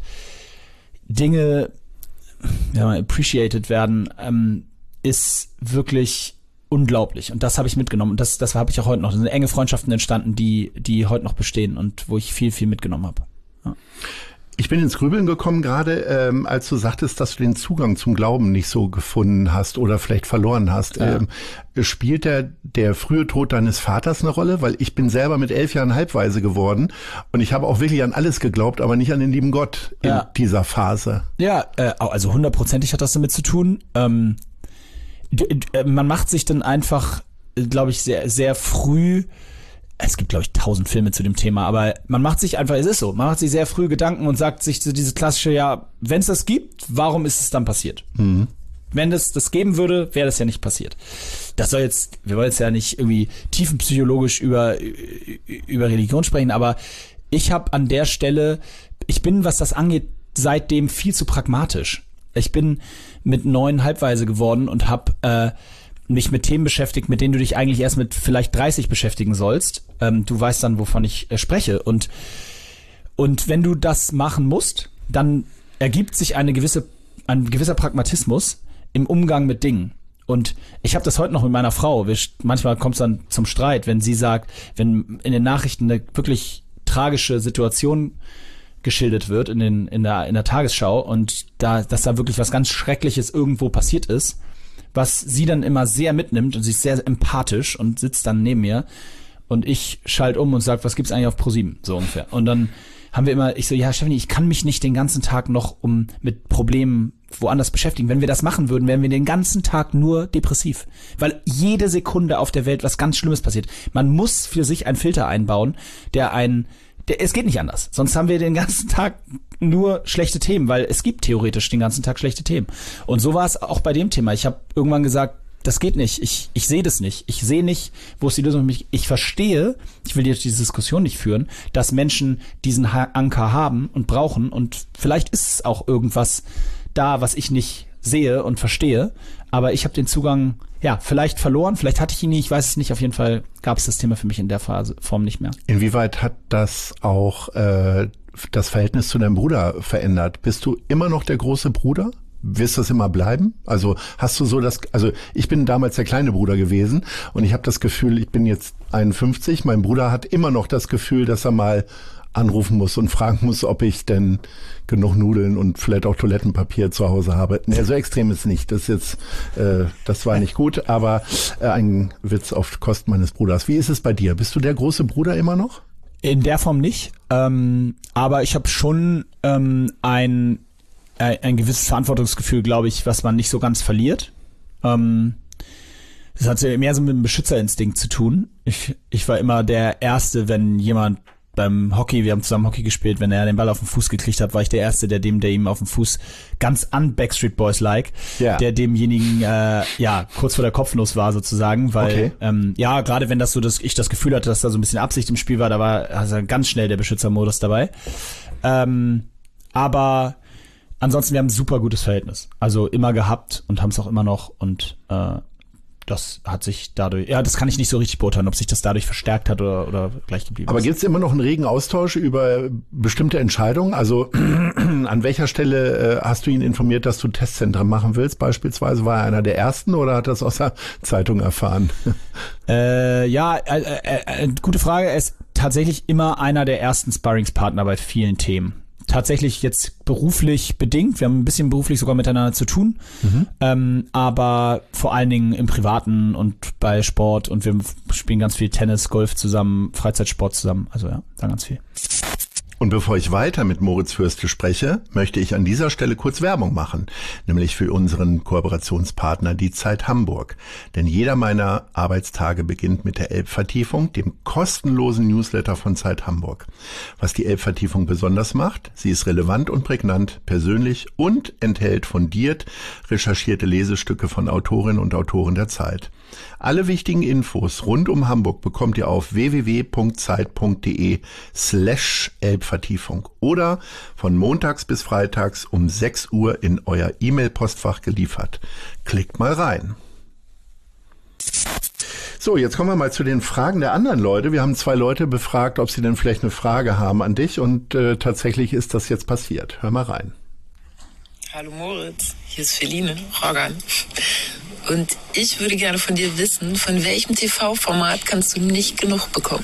Dinge ja, appreciated werden, ähm, ist wirklich unglaublich. Und das habe ich mitgenommen. Und das, das habe ich auch heute noch. Da sind enge Freundschaften entstanden, die, die heute noch bestehen und wo ich viel, viel mitgenommen habe. Ja. Ich bin ins Grübeln gekommen gerade, ähm, als du sagtest, dass du den Zugang zum Glauben nicht so gefunden hast oder vielleicht verloren hast. Ja. Ähm, spielt der, der frühe Tod deines Vaters eine Rolle? Weil ich bin selber mit elf Jahren halbweise geworden und ich habe auch wirklich an alles geglaubt, aber nicht an den lieben Gott in Ja. dieser Phase. Ja, äh, also hundertprozentig hat das damit zu tun. Ähm, d- d- man macht sich dann einfach, glaube ich, sehr, sehr früh. Es gibt, glaube ich, tausend Filme zu dem Thema, aber man macht sich einfach, es ist so, man macht sich sehr früh Gedanken und sagt sich so diese klassische, ja, wenn es das gibt, warum ist es dann passiert? Mhm. Wenn es das geben würde, wäre das ja nicht passiert. Das soll jetzt, wir wollen jetzt ja nicht irgendwie tiefenpsychologisch über, über Religion sprechen, aber ich habe an der Stelle, ich bin, was das angeht, seitdem viel zu pragmatisch. Ich bin mit neun halbweise geworden und habe äh, mich mit Themen beschäftigt, mit denen du dich eigentlich erst mit vielleicht dreißig beschäftigen sollst. Ähm, du weißt dann, wovon ich äh, spreche. Und, und wenn du das machen musst, dann ergibt sich eine gewisse, ein gewisser Pragmatismus im Umgang mit Dingen. Und ich habe das heute noch mit meiner Frau. Wir, manchmal kommt es dann zum Streit, wenn sie sagt, wenn in den Nachrichten eine wirklich tragische Situation geschildert wird in, den, in, der, in der Tagesschau und da, dass da wirklich was ganz Schreckliches irgendwo passiert ist, was sie dann immer sehr mitnimmt und sie ist sehr empathisch und sitzt dann neben mir und ich schalte um und sage, was gibt's eigentlich auf ProSieben, so ungefähr. Und dann haben wir immer, ich so, ja Stefanie, ich kann mich nicht den ganzen Tag noch um mit Problemen woanders beschäftigen. Wenn wir das machen würden, wären wir den ganzen Tag nur depressiv, weil jede Sekunde auf der Welt was ganz Schlimmes passiert. Man muss für sich einen Filter einbauen, der einen Der, es geht nicht anders. Sonst haben wir den ganzen Tag nur schlechte Themen, weil es gibt theoretisch den ganzen Tag schlechte Themen. Und so war es auch bei dem Thema. Ich habe irgendwann gesagt, das geht nicht. Ich, ich sehe das nicht. Ich sehe nicht, wo ist die Lösung für mich. Ich verstehe, ich will jetzt diese Diskussion nicht führen, dass Menschen diesen ha- Anker haben und brauchen. Und vielleicht ist es auch irgendwas da, was ich nicht sehe und verstehe, aber ich habe den Zugang, ja, vielleicht verloren, vielleicht hatte ich ihn nie, ich weiß es nicht, auf jeden Fall gab es das Thema für mich in der Phase, Form nicht mehr. Inwieweit hat das auch äh, das Verhältnis zu deinem Bruder verändert? Bist du immer noch der große Bruder? Wirst du das immer bleiben? Also hast du so das, also ich bin damals der kleine Bruder gewesen und ich habe das Gefühl, ich bin jetzt einundfünfzig, mein Bruder hat immer noch das Gefühl, dass er mal anrufen muss und fragen muss, ob ich denn genug Nudeln und vielleicht auch Toilettenpapier zu Hause habe. Nee, so extrem ist nicht. Das ist jetzt, äh, das war nicht gut, aber äh, ein Witz auf Kosten meines Bruders. Wie ist es bei dir? Bist du der große Bruder immer noch? In der Form nicht, ähm, aber ich habe schon ähm, ein ein gewisses Verantwortungsgefühl, glaube ich, was man nicht so ganz verliert. Ähm, das hat ja mehr so mit dem Beschützerinstinkt zu tun. Ich, ich war immer der Erste, wenn jemand beim Hockey, wir haben zusammen Hockey gespielt, wenn er den Ball auf den Fuß gekriegt hat, war ich der Erste, der dem, der ihm auf den Fuß ganz un Backstreet Boys like, yeah. der demjenigen äh, ja kurz vor der Kopfnuss war sozusagen, weil okay. ähm, ja gerade wenn das so, dass ich das Gefühl hatte, dass da so ein bisschen Absicht im Spiel war, da war also ganz schnell der Beschützermodus dabei. Ähm, aber ansonsten, wir haben ein super gutes Verhältnis. Also immer gehabt und haben es auch immer noch und äh, das hat sich dadurch, ja, das kann ich nicht so richtig beurteilen, ob sich das dadurch verstärkt hat oder, oder gleich geblieben Aber ist. Aber gibt es immer noch einen regen Austausch über bestimmte Entscheidungen? Also an welcher Stelle äh, hast du ihn informiert, dass du Testzentren machen willst? Beispielsweise war er einer der ersten oder hat das aus der Zeitung erfahren? Äh, ja, äh, äh, äh, gute Frage. Er ist tatsächlich immer einer der ersten Sparringspartner bei vielen Themen. Tatsächlich jetzt beruflich bedingt. Wir haben ein bisschen beruflich sogar miteinander zu tun. Mhm. Ähm, aber vor allen Dingen im Privaten und bei Sport. Und wir spielen ganz viel Tennis, Golf zusammen, Freizeitsport zusammen. Also ja, da ganz viel. Und bevor ich weiter mit Moritz Fürste spreche, möchte ich an dieser Stelle kurz Werbung machen, nämlich für unseren Kooperationspartner die Zeit Hamburg. Denn jeder meiner Arbeitstage beginnt mit der Elbvertiefung, dem kostenlosen Newsletter von Zeit Hamburg. Was die Elbvertiefung besonders macht, sie ist relevant und prägnant, persönlich und enthält fundiert recherchierte Lesestücke von Autorinnen und Autoren der Zeit. Alle wichtigen Infos rund um Hamburg bekommt ihr auf w w w punkt zeit punkt d e slash Elbvertiefung oder von montags bis freitags um sechs Uhr in euer E-Mail-Postfach geliefert. Klickt mal rein. So, jetzt kommen wir mal zu den Fragen der anderen Leute. Wir haben zwei Leute befragt, ob sie denn vielleicht eine Frage haben an dich und äh, tatsächlich ist das jetzt passiert. Hör mal rein. Hallo Moritz, hier ist Feline Rogan. Und ich würde gerne von dir wissen, von welchem T V-Format kannst du nicht genug bekommen?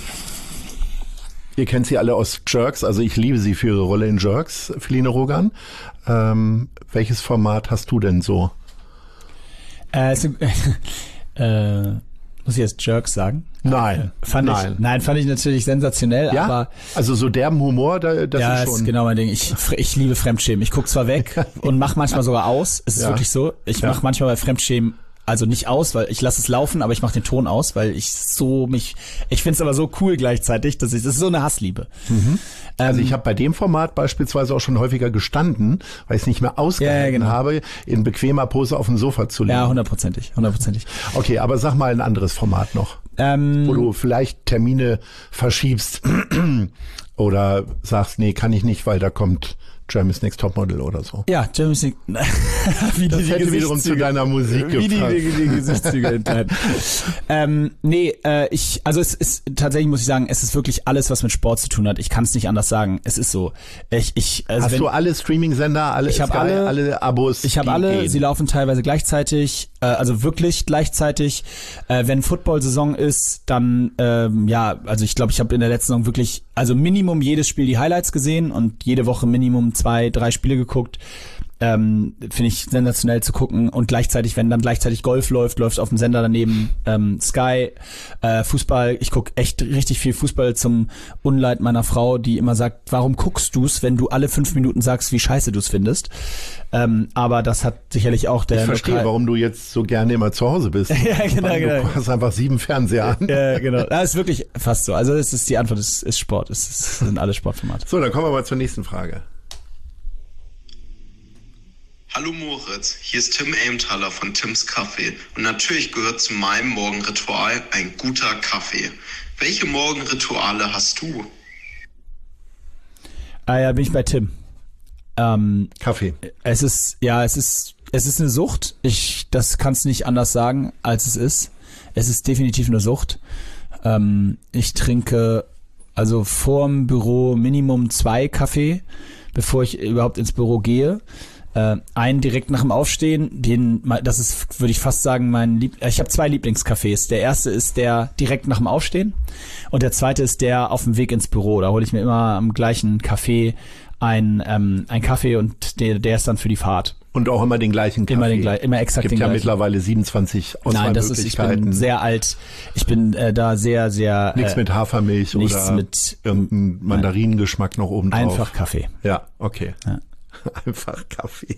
Ihr kennt sie alle aus Jerks, also ich liebe sie für ihre Rolle in Jerks, Feline Rogan. Ähm, welches Format hast du denn so? Äh, so, äh, muss ich jetzt Jerks sagen? Nein, äh, fand nein. Ich, nein, fand ich natürlich sensationell, ja? aber... Also so derben Humor, da, das ja, ist schon... Ja, ist genau mein Ding. Ich, ich liebe Fremdschämen. Ich gucke zwar weg und mache manchmal sogar aus. Es ist ja. wirklich so. Ich ja. mache manchmal bei Fremdschämen also nicht aus, weil ich lasse es laufen, aber ich mache den Ton aus, weil ich so mich... Ich finde es aber so cool gleichzeitig, dass ich... Das ist so eine Hassliebe. Mhm. Also ähm, ich habe bei dem Format beispielsweise auch schon häufiger gestanden, weil ich es nicht mehr ausgehalten ja, genau. habe, in bequemer Pose auf dem Sofa zu liegen. Ja, hundertprozentig, hundertprozentig. Okay, aber sag mal ein anderes Format noch. Ähm, wo du vielleicht Termine verschiebst oder sagst, nee, kann ich nicht, weil da kommt Germany's Next Topmodel oder so. Ja, Germany's Next. Wie das die, die hätte wiederum zu deiner Musik Wie gepasst. die, die, die Gesichtszüge. ähm, nee, äh, ich, also es ist tatsächlich, muss ich sagen, es ist wirklich alles, was mit Sport zu tun hat. Ich kann es nicht anders sagen. Es ist so. Ich, ich, also Hast wenn, du alle Streaming-Sender, alle, ich habe alle, alle Abos? Ich habe alle, gehen. Sie laufen teilweise gleichzeitig, äh, also wirklich gleichzeitig. Äh, wenn Football-Saison ist, dann, ähm, ja, also ich glaube, ich habe in der letzten Saison wirklich, also Minimum jedes Spiel die Highlights gesehen und jede Woche Minimum zwei, drei Spiele geguckt. Ähm, finde ich sensationell zu gucken und gleichzeitig, wenn dann gleichzeitig Golf läuft, läuft auf dem Sender daneben ähm, Sky, äh, Fußball. Ich gucke echt richtig viel Fußball zum Unleid meiner Frau, die immer sagt, warum guckst du's, wenn du alle fünf Minuten sagst, wie scheiße du's findest. Ähm, aber das hat sicherlich auch der... Ich verstehe, Lokal- warum du jetzt so gerne immer zu Hause bist. ja, genau, du genau. Du hast einfach sieben Fernseher an. Ja, genau. Das ist wirklich fast so. Also es ist die Antwort, es ist Sport. Es ist, sind alle Sportformate. So, dann kommen wir mal zur nächsten Frage. Hallo Moritz, hier ist Tim Aimthaler von Tims Kaffee und natürlich gehört zu meinem Morgenritual ein guter Kaffee. Welche Morgenrituale hast du? Ah ja, bin ich bei Tim. Ähm, Kaffee. Es ist, ja, es ist es ist eine Sucht. Ich, das kannst du nicht anders sagen, als es ist. Es ist definitiv eine Sucht. Ähm, ich trinke also vorm Büro Minimum zwei Kaffee, bevor ich überhaupt ins Büro gehe. Äh, einen direkt nach dem Aufstehen, den, das ist, würde ich fast sagen, mein Lieb- ich habe zwei Lieblingscafés. Der erste ist der direkt nach dem Aufstehen und der zweite ist der auf dem Weg ins Büro. Da hole ich mir immer am gleichen Café ein, ähm, ein Kaffee und der, der ist dann für die Fahrt. Und auch immer den gleichen Kaffee. Immer den gleichen, immer exakt den gleichen. Es gibt ja mittlerweile siebenundzwanzig Auswahlmöglichkeiten. Nein, das ist, ich bin sehr alt. Ich bin äh, da sehr, sehr... Nichts äh, mit Hafermilch oder mit, irgendein Mandarinengeschmack noch oben drauf. Einfach Kaffee. Ja, okay. Ja. Einfach Kaffee.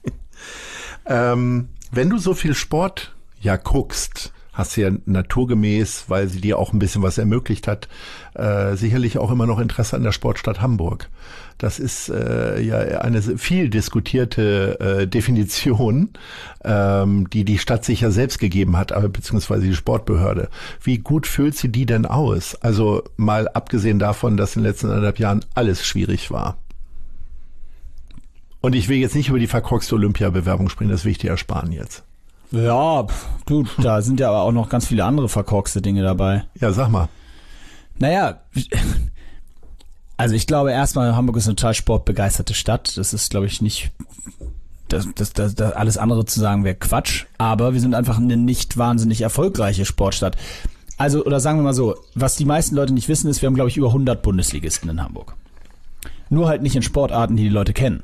ähm, wenn du so viel Sport ja guckst, hast du ja naturgemäß, weil sie dir auch ein bisschen was ermöglicht hat, äh, sicherlich auch immer noch Interesse an der Sportstadt Hamburg. Das ist äh, ja eine viel diskutierte äh, Definition, ähm, die die Stadt sich ja selbst gegeben hat, aber beziehungsweise die Sportbehörde. Wie gut füllt sie die denn aus? Also mal abgesehen davon, dass in den letzten anderthalb Jahren alles schwierig war. Und ich will jetzt nicht über die verkorkste Olympiabewerbung sprechen, das will ich dir ersparen jetzt. Ja, gut, da sind ja aber auch noch ganz viele andere verkorkste Dinge dabei. Ja, sag mal. Naja, also ich glaube erstmal, Hamburg ist eine total sportbegeisterte Stadt. Das ist, glaube ich, nicht, das, das, das, das alles andere zu sagen wäre Quatsch. Aber wir sind einfach eine nicht wahnsinnig erfolgreiche Sportstadt. Also, oder sagen wir mal so, was die meisten Leute nicht wissen, ist, wir haben, glaube ich, über hundert Bundesligisten in Hamburg. Nur halt nicht in Sportarten, die die Leute kennen.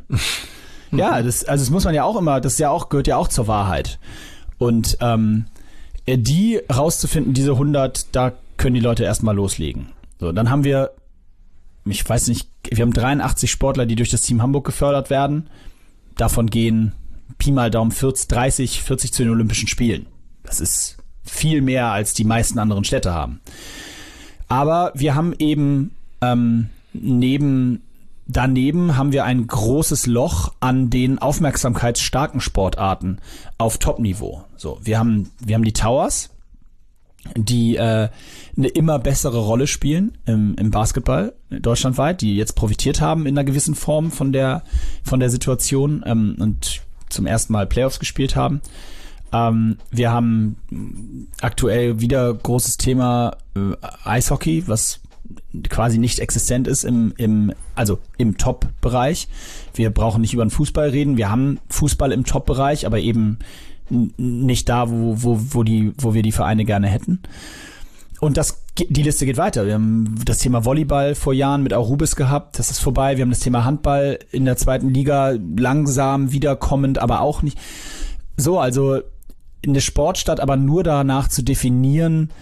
Ja, das, also das muss man ja auch immer, das ist ja auch, gehört ja auch zur Wahrheit. Und ähm, die rauszufinden, diese hundert, da können die Leute erstmal loslegen. So, dann haben wir, ich weiß nicht, wir haben dreiundachtzig Sportler, die durch das Team Hamburg gefördert werden. Davon gehen Pi mal Daumen vierzig, dreißig, vierzig zu den Olympischen Spielen. Das ist viel mehr, als die meisten anderen Städte haben. Aber wir haben eben ähm, neben Daneben haben wir ein großes Loch an den aufmerksamkeitsstarken Sportarten auf Top-Niveau. So, wir haben, wir haben die Towers, die äh, eine immer bessere Rolle spielen im, im Basketball deutschlandweit, die jetzt profitiert haben in einer gewissen Form von der von der Situation ähm, und zum ersten Mal Playoffs gespielt haben. Ähm, wir haben aktuell wieder großes Thema äh, Eishockey, was quasi nicht existent ist im, im, also im Top-Bereich. Wir brauchen nicht über den Fußball reden. Wir haben Fußball im Top-Bereich, aber eben n- nicht da, wo, wo, wo die, wo wir die Vereine gerne hätten. Und das, die Liste geht weiter. Wir haben das Thema Volleyball vor Jahren mit Arubis gehabt. Das ist vorbei. Wir haben das Thema Handball in der zweiten Liga langsam wiederkommend, aber auch nicht. So, also in der Sportstadt, aber nur danach zu definieren,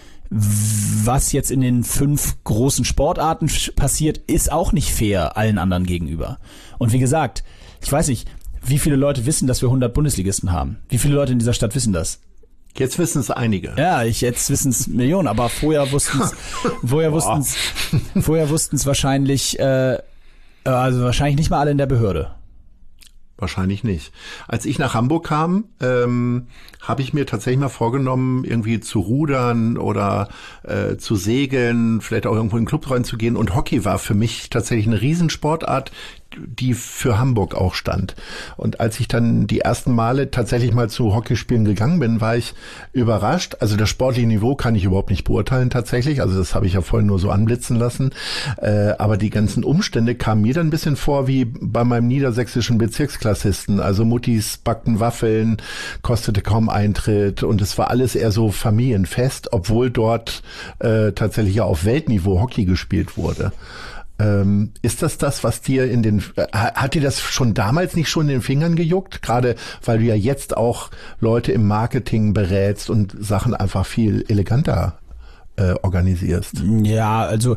was jetzt in den fünf großen Sportarten passiert, ist auch nicht fair allen anderen gegenüber. Und wie gesagt, ich weiß nicht, wie viele Leute wissen, dass wir hundert Bundesligisten haben? Wie viele Leute in dieser Stadt wissen das? Jetzt wissen es einige. Ja, ich, jetzt wissen es Millionen, aber vorher wussten es, vorher wussten es, vorher wussten es wahrscheinlich, äh, also wahrscheinlich nicht mal alle in der Behörde. Wahrscheinlich nicht. Als ich nach Hamburg kam, ähm, habe ich mir tatsächlich mal vorgenommen, irgendwie zu rudern oder äh, zu segeln, vielleicht auch irgendwo in den Club reinzugehen. Und Hockey war für mich tatsächlich eine Riesensportart, die für Hamburg auch stand. Und als ich dann die ersten Male tatsächlich mal zu Hockeyspielen gegangen bin, war ich überrascht. Also das sportliche Niveau kann ich überhaupt nicht beurteilen tatsächlich. Also das habe ich ja vorhin nur so anblitzen lassen. Äh, aber die ganzen Umstände kamen mir dann ein bisschen vor wie bei meinem niedersächsischen Bezirksklassisten. Also Muttis backten Waffeln, kostete kaum Eintritt und es war alles eher so familienfest, obwohl dort äh, tatsächlich ja auf Weltniveau Hockey gespielt wurde. Ähm, ist das das, was dir in den, äh, hat dir das schon damals nicht schon in den Fingern gejuckt? Gerade weil du ja jetzt auch Leute im Marketing berätst und Sachen einfach viel eleganter äh, organisierst. Ja, also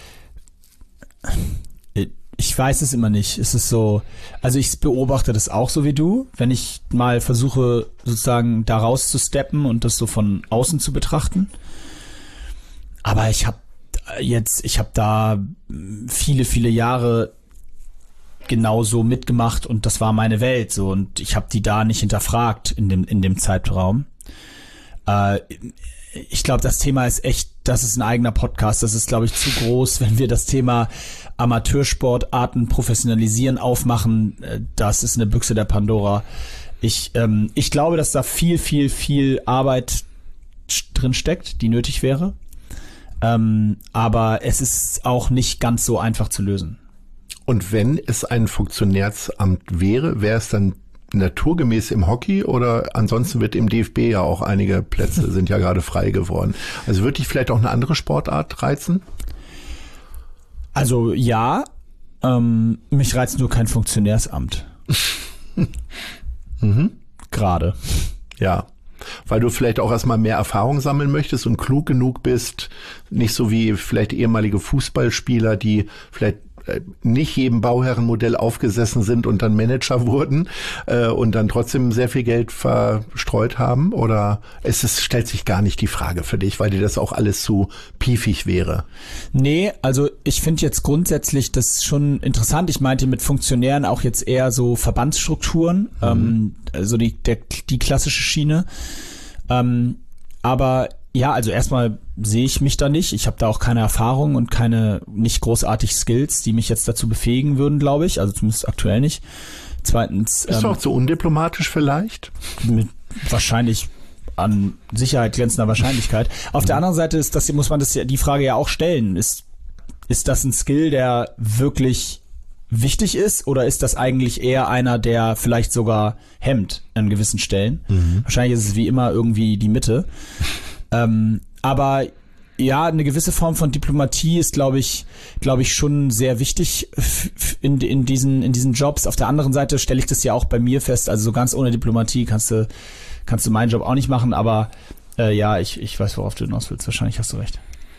ich weiß es immer nicht. Es ist so, also ich beobachte das auch so wie du, wenn ich mal versuche sozusagen da rauszusteppen und das so von außen zu betrachten. Aber ich habe jetzt, ich habe da viele, viele Jahre genauso mitgemacht und das war meine Welt so und ich habe die da nicht hinterfragt in dem in dem Zeitraum. Äh, ich glaube, das Thema ist echt, das ist ein eigener Podcast, das ist, glaube ich, zu groß, wenn wir das Thema Amateursportarten professionalisieren aufmachen. Das ist eine Büchse der Pandora. Ich, ähm, ich glaube, dass da viel, viel, viel Arbeit drin steckt, die nötig wäre. Ähm, aber es ist auch nicht ganz so einfach zu lösen. Und wenn es ein Funktionärsamt wäre, wäre es dann naturgemäß im Hockey oder ansonsten wird im D F B ja auch einige Plätze sind ja gerade frei geworden. Also würde dich vielleicht auch eine andere Sportart reizen? Also ja, ähm, mich reizt nur kein Funktionärsamt. mhm. Gerade. Ja. Weil du vielleicht auch erstmal mehr Erfahrung sammeln möchtest und klug genug bist, nicht so wie vielleicht ehemalige Fußballspieler, die vielleicht nicht jedem Bauherrenmodell aufgesessen sind und dann Manager wurden äh, und dann trotzdem sehr viel Geld verstreut haben? Oder es ist, stellt sich gar nicht die Frage für dich, weil dir das auch alles zu piefig wäre? Nee, also ich finde jetzt grundsätzlich das schon interessant. Ich meinte mit Funktionären auch jetzt eher so Verbandsstrukturen, mhm. ähm, also die, der, die klassische Schiene. Ähm, aber ja, also erstmal sehe ich mich da nicht. Ich habe da auch keine Erfahrung und keine nicht großartig Skills, die mich jetzt dazu befähigen würden, glaube ich. Also zumindest aktuell nicht. Zweitens. Bist ähm, du auch zu undiplomatisch vielleicht? Mit wahrscheinlich an Sicherheit grenzender Wahrscheinlichkeit. Auf mhm. der anderen Seite ist das, muss man das ja die Frage ja auch stellen. Ist, ist das ein Skill, der wirklich wichtig ist oder ist das eigentlich eher einer, der vielleicht sogar hemmt an gewissen Stellen? Mhm. Wahrscheinlich ist es wie immer irgendwie die Mitte. Ähm, aber ja, eine gewisse Form von Diplomatie ist, glaube ich, glaube ich schon sehr wichtig in, in diesen in diesen Jobs. Auf der anderen Seite stelle ich das ja auch bei mir fest. Also so ganz ohne Diplomatie kannst du kannst du meinen Job auch nicht machen. Aber äh, ja, ich ich weiß, worauf du hinaus willst. Wahrscheinlich hast du recht.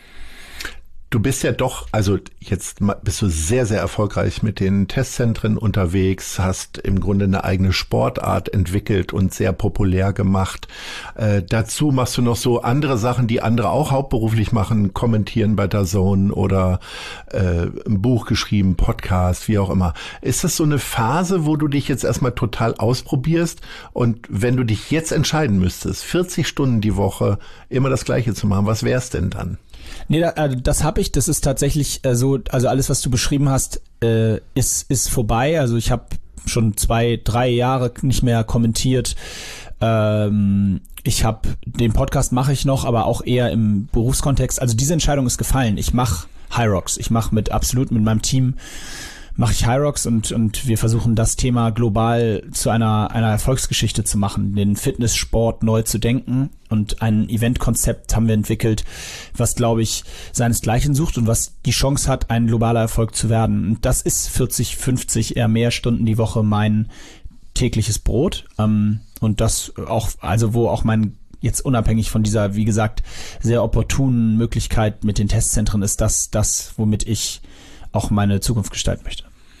Du bist ja doch, also jetzt bist du sehr, sehr erfolgreich mit den Testzentren unterwegs, hast im Grunde eine eigene Sportart entwickelt und sehr populär gemacht. Äh, dazu machst du noch so andere Sachen, die andere auch hauptberuflich machen, kommentieren bei DAZN oder äh, ein Buch geschrieben, Podcast, wie auch immer. Ist das so eine Phase, wo du dich jetzt erstmal total ausprobierst und wenn du dich jetzt entscheiden müsstest, vierzig Stunden die Woche immer das Gleiche zu machen, was wär's denn dann? Nee, da, also das habe ich, das ist tatsächlich äh, so, also alles, was du beschrieben hast, äh, ist ist vorbei. Also ich habe schon zwei, drei Jahre nicht mehr kommentiert. Ähm, ich habe, den Podcast mache ich noch, aber auch eher im Berufskontext. Also diese Entscheidung ist gefallen. Ich mache Hyrox. Ich mache mit absolut mit meinem Team mache ich Hyrox und und wir versuchen das Thema global zu einer einer Erfolgsgeschichte zu machen, den Fitnesssport neu zu denken und ein Eventkonzept haben wir entwickelt, was glaube ich seinesgleichen sucht und was die Chance hat, ein globaler Erfolg zu werden. Und das ist vierzig, fünfzig, eher mehr Stunden die Woche mein tägliches Brot ähm, und das auch, also wo auch mein jetzt unabhängig von dieser, wie gesagt, sehr opportunen Möglichkeit mit den Testzentren ist das das, womit ich auch meine Zukunft gestalten möchte.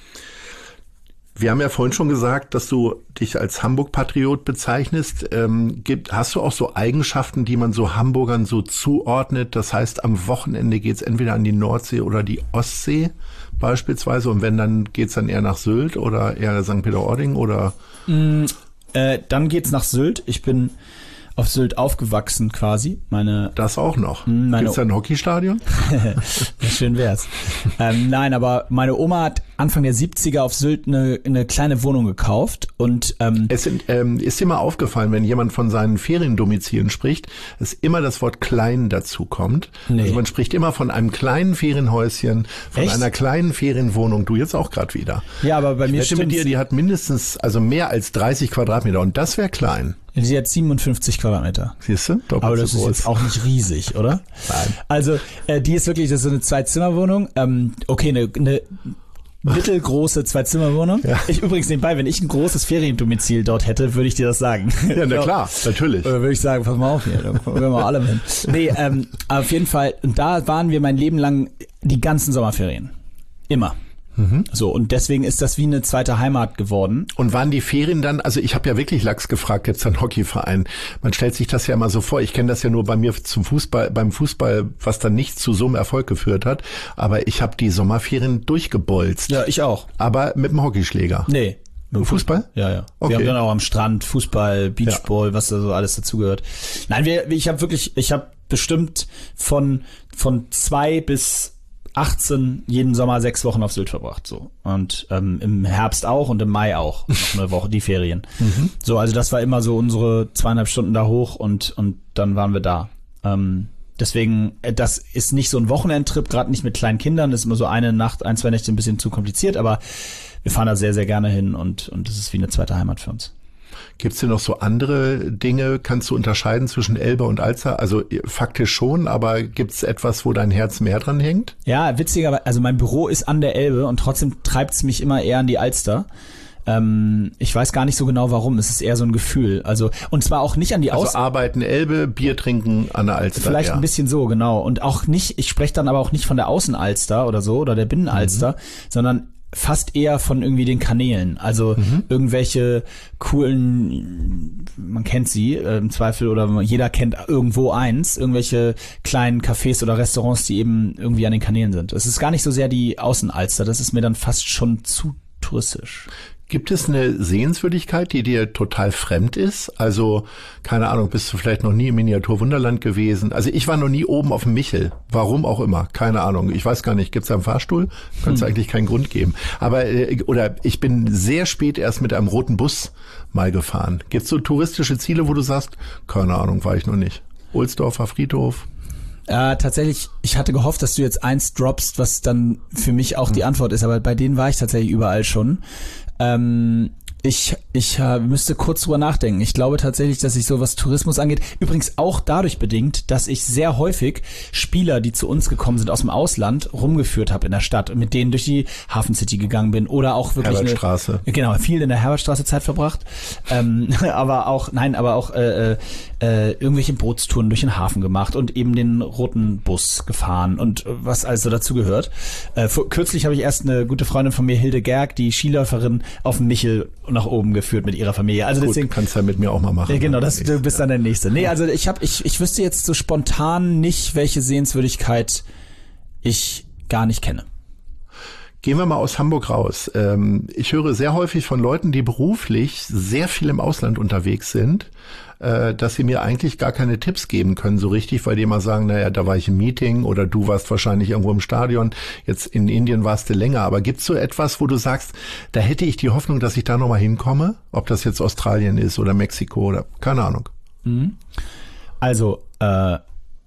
Wir haben ja vorhin schon gesagt, dass du dich als Hamburg-Patriot bezeichnest. Ähm, gibt, hast du auch so Eigenschaften, die man so Hamburgern so zuordnet? Das heißt, am Wochenende geht's entweder an die Nordsee oder die Ostsee beispielsweise. Und wenn, dann geht's dann eher nach Sylt oder eher Sankt Peter-Ording oder? Mm, äh, dann geht's nach Sylt. Ich bin auf Sylt aufgewachsen quasi. Meine Das auch noch. Meine Gibt's da ein Hockeystadion? Ja, schön wär's. ähm, nein, aber meine Oma hat Anfang der siebziger auf Sylt eine, eine kleine Wohnung gekauft und ähm, es sind, ähm, ist dir mal aufgefallen, wenn jemand von seinen Feriendomizilen spricht, dass immer das Wort klein dazu kommt. Nee. Also man spricht immer von einem kleinen Ferienhäuschen, von Echt? einer kleinen Ferienwohnung. Du jetzt auch gerade wieder. Ja, aber bei ich mir wette stimmt's. mit dir, die hat mindestens, also mehr als dreißig Quadratmeter und das wäre klein. Sie hat siebenundfünfzig Quadratmeter. Siehst du? Doppelt Aber das so ist groß. jetzt auch nicht riesig, oder? Nein. Also äh, die ist wirklich, das ist so eine Zwei-Zimmer-Wohnung. Ähm, okay, eine, eine mittelgroße Zwei-Zimmer-Wohnung. Ja. Ich übrigens nebenbei, wenn ich ein großes Feriendomizil dort hätte, würde ich dir das sagen. Ja, na klar, natürlich. Oder würde ich sagen, pass mal auf hier, da können wir alle hin. Nee, ähm, auf jeden Fall, und da waren wir mein Leben lang die ganzen Sommerferien. Immer. Mhm. So, und deswegen ist das wie eine zweite Heimat geworden. Und waren die Ferien dann, also ich habe ja wirklich Lachs gefragt, jetzt ein Hockeyverein. Man stellt sich das ja immer so vor, ich kenne das ja nur bei mir zum Fußball, beim Fußball, was dann nicht zu so einem Erfolg geführt hat, aber ich habe die Sommerferien durchgebolzt. Ja, ich auch. Aber mit dem Hockeyschläger. Nee. Mit Fußball? Ja, ja. Okay. Wir haben dann auch am Strand Fußball, Beachball, ja. Was da so alles dazugehört. Nein, wir, ich habe wirklich, ich habe bestimmt von von zwei bis achtzehn jeden Sommer sechs Wochen auf Sylt verbracht, so. Und ähm, im Herbst auch und im Mai auch. Noch eine Woche, die Ferien. Mhm. So, also das war immer so unsere zweieinhalb Stunden da hoch und, und dann waren wir da. Ähm, deswegen, das ist nicht so ein Wochenendtrip, gerade nicht mit kleinen Kindern. Das ist immer so eine Nacht, ein, zwei Nächte ein bisschen zu kompliziert, aber wir fahren da sehr, sehr gerne hin und, und das ist wie eine zweite Heimat für uns. Gibt's denn noch so andere Dinge? Kannst du unterscheiden zwischen Elbe und Alster? Also faktisch schon, aber gibt's etwas, wo dein Herz mehr dran hängt? Ja, witzigerweise, also mein Büro ist an der Elbe und trotzdem treibt's mich immer eher an die Alster. Ähm, ich weiß gar nicht so genau warum, es ist eher so ein Gefühl. Also, und zwar auch nicht an die Aus... Also arbeiten Elbe, Bier trinken an der Alster. Vielleicht ja. ein bisschen so, genau. Und auch nicht, ich spreche dann aber auch nicht von der Außenalster oder so, oder der Binnenalster, mhm. sondern fast eher von irgendwie den Kanälen, also mhm. irgendwelche coolen, man kennt sie äh, im Zweifel oder jeder kennt irgendwo eins, irgendwelche kleinen Cafés oder Restaurants, die eben irgendwie an den Kanälen sind. Es ist gar nicht so sehr die Außenalster, das ist mir dann fast schon zu touristisch. Gibt es eine Sehenswürdigkeit, die dir total fremd ist? Also, keine Ahnung, bist du vielleicht noch nie im Miniaturwunderland gewesen? Also ich war noch nie oben auf dem Michel. Warum auch immer. Keine Ahnung. Ich weiß gar nicht. Gibt's da einen Fahrstuhl? Könnte es hm. eigentlich keinen Grund geben. Aber, äh, oder ich bin sehr spät erst mit einem roten Bus mal gefahren. Gibt's so touristische Ziele, wo du sagst, keine Ahnung, war ich noch nicht. Ohlsdorfer Friedhof? Äh, tatsächlich, ich hatte gehofft, dass du jetzt eins droppst, was dann für mich auch die Antwort ist. Aber bei denen war ich tatsächlich überall schon. Ähm, ich ich äh, müsste kurz drüber nachdenken. Ich glaube tatsächlich, dass ich so was Tourismus angeht, übrigens auch dadurch bedingt, dass ich sehr häufig Spieler, die zu uns gekommen sind aus dem Ausland, rumgeführt habe in der Stadt und mit denen durch die Hafen City gegangen bin oder auch wirklich Herbertstraße. Eine, genau, viel in der Herbertstraße Zeit verbracht. Ähm, aber auch, nein, aber auch äh, äh, irgendwelche Bootstouren durch den Hafen gemacht und eben den roten Bus gefahren und was also dazu gehört. Äh, vor, kürzlich habe ich erst eine gute Freundin von mir, Hilde Gerg, die Skiläuferin, auf dem Michel nach oben geführt mit ihrer Familie. Also gut, deswegen kannst du ja mit mir auch mal machen. Ja, genau, das, du bist dann der Nächste. Nee, also ich habe, ich, ich wüsste jetzt so spontan nicht, welche Sehenswürdigkeit ich gar nicht kenne. Gehen wir mal aus Hamburg raus. Ich höre sehr häufig von Leuten, die beruflich sehr viel im Ausland unterwegs sind, dass sie mir eigentlich gar keine Tipps geben können so richtig, weil die immer sagen, naja, da war ich im Meeting oder du warst wahrscheinlich irgendwo im Stadion, jetzt in Indien warst du länger. Aber gibt's so etwas, wo du sagst, da hätte ich die Hoffnung, dass ich da nochmal hinkomme? Ob das jetzt Australien ist oder Mexiko oder keine Ahnung. Also, äh,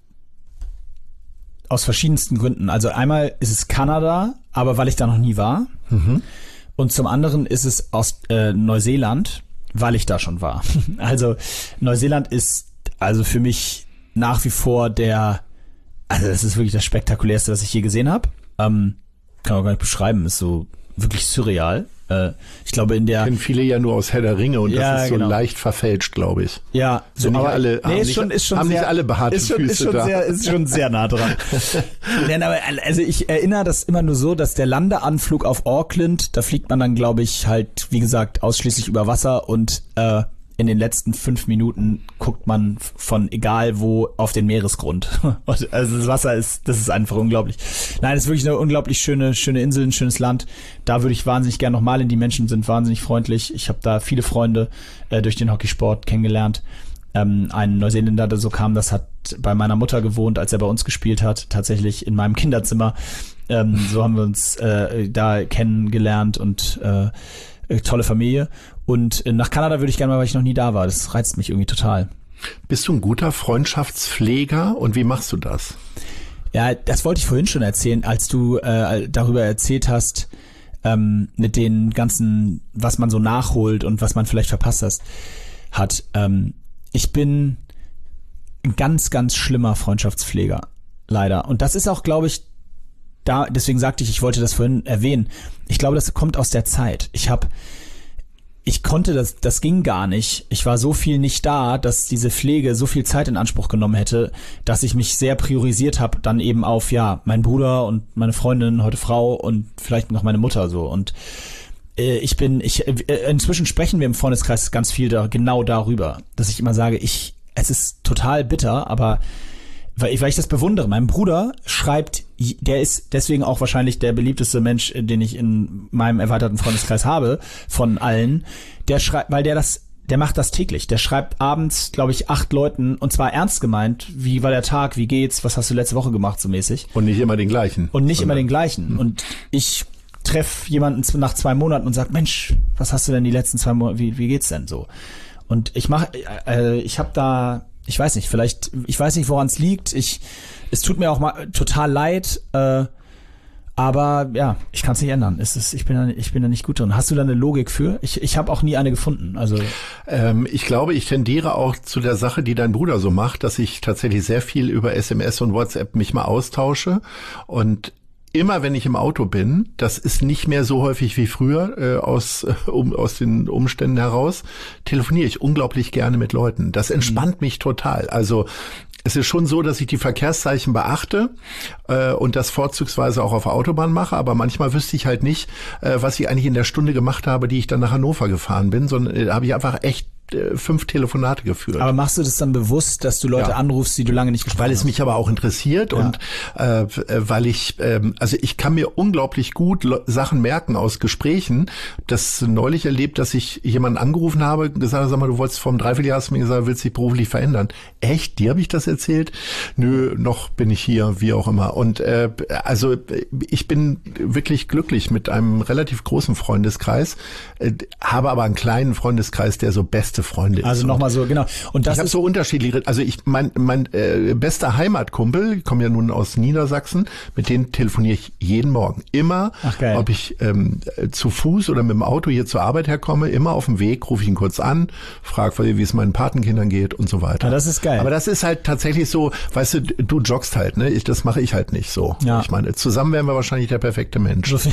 aus verschiedensten Gründen. Also einmal ist es Kanada, aber weil ich da noch nie war. Mhm. Und zum anderen ist es aus äh, Neuseeland, weil ich da schon war. Also Neuseeland ist also für mich nach wie vor der, also das ist wirklich das Spektakulärste, was ich je gesehen habe. Ähm, kann man gar nicht beschreiben, ist so wirklich surreal. Äh, ich glaube in der... Kennen viele ja nur aus Herr der Ringe und ja, das ist so genau. leicht verfälscht, glaube ich. Ja, so Sind nicht aber alle, nee, haben, ist nicht, schon, ist schon haben sehr, nicht alle behaarte ist schon, Füße ist schon da. Sehr, ist schon sehr nah dran. Nein, aber also ich erinnere das immer nur so, dass der Landeanflug auf Auckland, da fliegt man dann, glaube ich, halt, wie gesagt, ausschließlich über Wasser und äh, in den letzten fünf Minuten guckt man von egal wo auf den Meeresgrund. Also das Wasser ist, das ist einfach unglaublich. Nein, es ist wirklich eine unglaublich schöne, schöne Insel, ein schönes Land. Da würde ich wahnsinnig gerne nochmal hin. Die Menschen sind wahnsinnig freundlich. Ich habe da viele Freunde äh, durch den Hockeysport kennengelernt. Ähm, ein Neuseeländer, der so kam, das hat bei meiner Mutter gewohnt, als er bei uns gespielt hat, tatsächlich in meinem Kinderzimmer. Ähm, so haben wir uns äh, da kennengelernt und äh, tolle Familie. Und nach Kanada würde ich gerne mal, weil ich noch nie da war. Das reizt mich irgendwie total. Bist du ein guter Freundschaftspfleger und wie machst du das? Ja, das wollte ich vorhin schon erzählen, als du äh, darüber erzählt hast, ähm, mit den ganzen, was man so nachholt und was man vielleicht verpasst hast, hat. Ähm, ich bin ein ganz, ganz schlimmer Freundschaftspfleger, leider. Und das ist auch, glaube ich, da, deswegen sagte ich, ich wollte das vorhin erwähnen. Ich glaube, das kommt aus der Zeit. Ich habe Ich konnte das, das ging gar nicht. Ich war so viel nicht da, dass diese Pflege so viel Zeit in Anspruch genommen hätte, dass ich mich sehr priorisiert habe, dann eben auf, ja, mein Bruder und meine Freundin, heute Frau und vielleicht noch meine Mutter so. Und äh, ich bin, ich äh, inzwischen sprechen wir im Freundeskreis ganz viel da, genau darüber, dass ich immer sage, ich, es ist total bitter, aber weil ich, weil ich das bewundere. Mein Bruder schreibt, der ist deswegen auch wahrscheinlich der beliebteste Mensch, den ich in meinem erweiterten Freundeskreis habe, von allen. Der schreibt, weil der das, der macht das täglich. Der schreibt abends, glaube ich, acht Leuten und zwar ernst gemeint, wie war der Tag, wie geht's, was hast du letzte Woche gemacht, so mäßig. Und nicht immer den gleichen. Und nicht immer den gleichen. Und ich treffe jemanden nach zwei Monaten und sag, Mensch, was hast du denn die letzten zwei Monate, wie, wie geht's denn so? Und ich mache, äh, ich habe da, ich weiß nicht, vielleicht, ich weiß nicht, woran es liegt. Ich, es tut mir auch mal total leid, äh, aber ja, ich kann es nicht ändern. Es ist, ich bin da, ich bin da nicht gut drin. Hast du da eine Logik für? Ich, ich habe auch nie eine gefunden. Also ähm, ich glaube, ich tendiere auch zu der Sache, die dein Bruder so macht, dass ich tatsächlich sehr viel über S M S und WhatsApp mich mal austausche und immer wenn ich im Auto bin, das ist nicht mehr so häufig wie früher, äh, aus, äh, um, aus den Umständen heraus, telefoniere ich unglaublich gerne mit Leuten. Das entspannt mhm. mich total. Also es ist schon so, dass ich die Verkehrszeichen beachte äh, und das vorzugsweise auch auf der Autobahn mache, aber manchmal wüsste ich halt nicht, äh, was ich eigentlich in der Stunde gemacht habe, die ich dann nach Hannover gefahren bin, sondern äh, habe ich einfach echt fünf Telefonate geführt. Aber machst du das dann bewusst, dass du Leute ja. anrufst, die du lange nicht gesprochen hast? Weil es mich aber auch interessiert ja. und äh, weil ich, ähm, also ich kann mir unglaublich gut Le- Sachen merken aus Gesprächen. Das neulich erlebt, dass ich jemanden angerufen habe, gesagt habe, sag mal, du wolltest vor einem Dreivierteljahr, hast du mir gesagt, willst dich beruflich verändern. Echt? Dir habe ich das erzählt? Nö, noch bin ich hier, wie auch immer. Und äh, also ich bin wirklich glücklich mit einem relativ großen Freundeskreis, äh, habe aber einen kleinen Freundeskreis, der so beste Freunde also ist. Also nochmal so, genau. Und das ich habe so unterschiedliche, also ich, mein, mein äh, bester Heimatkumpel, ich komme ja nun aus Niedersachsen, mit denen telefoniere ich jeden Morgen. Immer, Ach, geil. ob ich ähm, zu Fuß oder mit dem Auto hier zur Arbeit herkomme, immer auf dem Weg, rufe ich ihn kurz an, frage, wie es meinen Patenkindern geht und so weiter. Ja, das ist geil. Aber das ist halt tatsächlich so, weißt du, du joggst halt, ne? Ich, das mache ich halt nicht so. Ja. Ich meine, zusammen wären wir wahrscheinlich der perfekte Mensch. Ich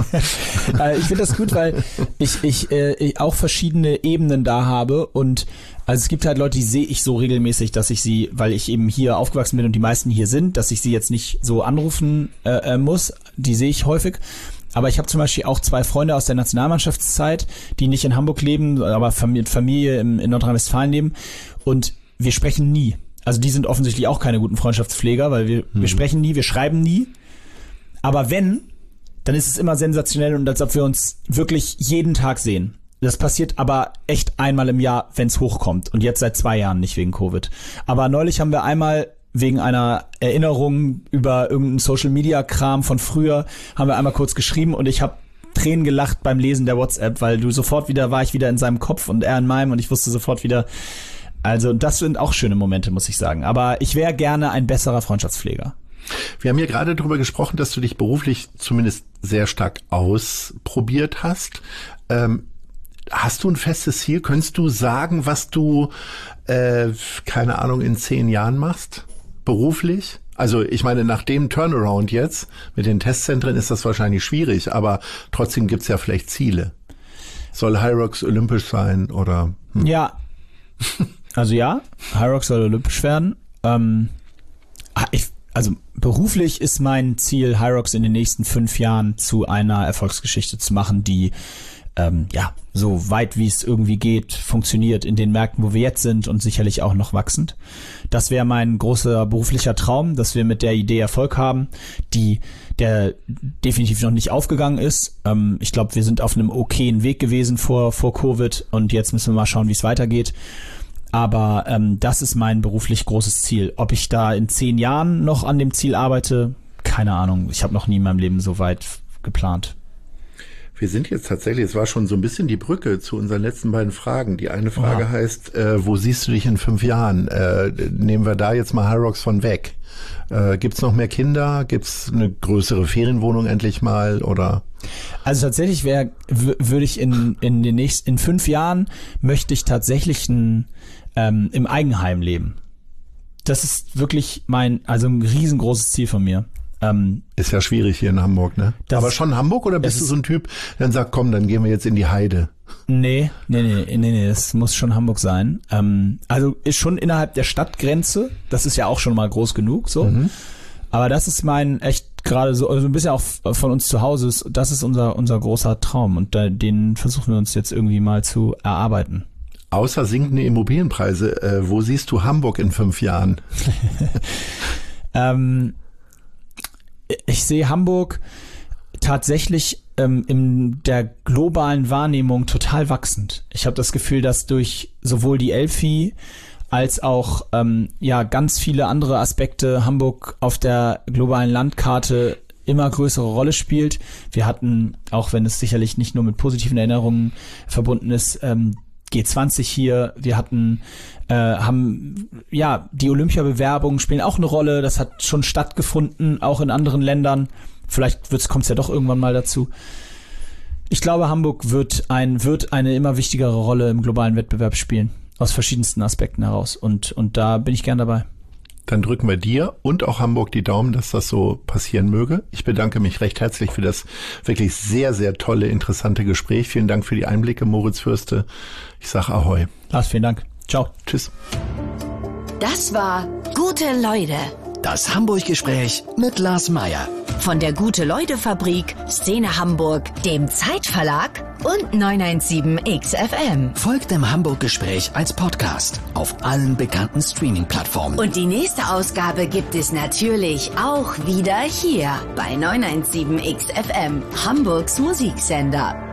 finde das gut, weil ich, ich, äh, ich auch verschiedene Ebenen da habe und also es gibt halt Leute, die sehe ich so regelmäßig, dass ich sie, weil ich eben hier aufgewachsen bin und die meisten hier sind, dass ich sie jetzt nicht so anrufen äh, muss, die sehe ich häufig. Aber ich habe zum Beispiel auch zwei Freunde aus der Nationalmannschaftszeit, die nicht in Hamburg leben, aber Familie, Familie in, in Nordrhein-Westfalen leben und wir sprechen nie. Also die sind offensichtlich auch keine guten Freundschaftspfleger, weil wir, mhm. wir sprechen nie, wir schreiben nie. Aber wenn, dann ist es immer sensationell und als ob wir uns wirklich jeden Tag sehen. Das passiert aber echt einmal im Jahr, wenn es hochkommt. Und jetzt seit zwei Jahren nicht wegen Covid. Aber neulich haben wir einmal wegen einer Erinnerung über irgendeinen Social-Media-Kram von früher, haben wir einmal kurz geschrieben und ich habe Tränen gelacht beim Lesen der WhatsApp, weil du sofort wieder, war ich wieder in seinem Kopf und er in meinem und ich wusste sofort wieder, also das sind auch schöne Momente, muss ich sagen. Aber ich wäre gerne ein besserer Freundschaftspfleger. Wir haben hier gerade darüber gesprochen, dass du dich beruflich zumindest sehr stark ausprobiert hast. Ähm, Hast du ein festes Ziel? Könntest du sagen, was du, äh, keine Ahnung, in zehn Jahren machst? Beruflich? Also ich meine, nach dem Turnaround jetzt mit den Testzentren ist das wahrscheinlich schwierig, aber trotzdem gibt's ja vielleicht Ziele. Soll Hyrox olympisch sein oder? Hm. Ja, also ja, Hyrox soll olympisch werden. Ähm, ich, also beruflich ist mein Ziel, Hyrox in den nächsten fünf Jahren zu einer Erfolgsgeschichte zu machen, die Ähm, ja, so weit wie es irgendwie geht, funktioniert in den Märkten, wo wir jetzt sind und sicherlich auch noch wachsend. Das wäre mein großer beruflicher Traum, dass wir mit der Idee Erfolg haben, die der definitiv noch nicht aufgegangen ist. Ähm, ich glaube, wir sind auf einem okayen Weg gewesen vor vor Covid und jetzt müssen wir mal schauen, wie es weitergeht. Aber ähm, das ist mein beruflich großes Ziel. Ob ich da in zehn Jahren noch an dem Ziel arbeite, keine Ahnung. Ich habe noch nie in meinem Leben so weit geplant. Wir sind jetzt tatsächlich, es war schon so ein bisschen die Brücke zu unseren letzten beiden Fragen. Die eine Frage Oha. heißt, äh, wo siehst du dich in fünf Jahren? Äh, nehmen wir da jetzt mal Hyrox von weg. Äh, gibt's noch mehr Kinder? Gibt's eine größere Ferienwohnung endlich mal? Oder? Also tatsächlich wäre, w- würde ich in in den nächsten, in fünf Jahren möchte ich tatsächlich ein, ähm, im Eigenheim leben. Das ist wirklich mein, also ein riesengroßes Ziel von mir. Ähm, ist ja schwierig hier in Hamburg, ne? Aber schon Hamburg oder bist du so ein Typ, der dann sagt, komm, dann gehen wir jetzt in die Heide? Nee, nee, nee, nee, nee, das muss schon Hamburg sein. Ähm, also ist schon innerhalb der Stadtgrenze, das ist ja auch schon mal groß genug, so. Mhm. Aber das ist mein echt gerade so, also ein bisschen auch von uns zu Hause, ist, das ist unser unser großer Traum und da, den versuchen wir uns jetzt irgendwie mal zu erarbeiten. Außer sinkende Immobilienpreise, äh, wo siehst du Hamburg in fünf Jahren? ähm, Ich sehe Hamburg tatsächlich ähm, in der globalen Wahrnehmung total wachsend. Ich habe das Gefühl, dass durch sowohl die Elfi als auch ähm, ja ganz viele andere Aspekte Hamburg auf der globalen Landkarte immer größere Rolle spielt. Wir hatten, auch wenn es sicherlich nicht nur mit positiven Erinnerungen verbunden ist, ähm, G zwanzig hier, wir hatten, äh, haben, ja, die Olympiabewerbungen spielen auch eine Rolle, das hat schon stattgefunden, auch in anderen Ländern, vielleicht kommt es ja doch irgendwann mal dazu. Ich glaube, Hamburg wird ein, wird eine immer wichtigere Rolle im globalen Wettbewerb spielen, aus verschiedensten Aspekten heraus und, und da bin ich gern dabei. Dann drücken wir dir und auch Hamburg die Daumen, dass das so passieren möge. Ich bedanke mich recht herzlich für das wirklich sehr, sehr tolle, interessante Gespräch. Vielen Dank für die Einblicke, Moritz Fürste. Ich sage Ahoi. Lars, vielen Dank. Ciao. Tschüss. Das war Gute Leute. Das Hamburg-Gespräch mit Lars Meier. Von der Gute-Leute-Fabrik, Szene Hamburg, dem Zeitverlag und neun eins sieben X F M. Folgt dem Hamburg-Gespräch als Podcast auf allen bekannten Streaming-Plattformen. Und die nächste Ausgabe gibt es natürlich auch wieder hier bei neun eins sieben X F M, Hamburgs Musiksender.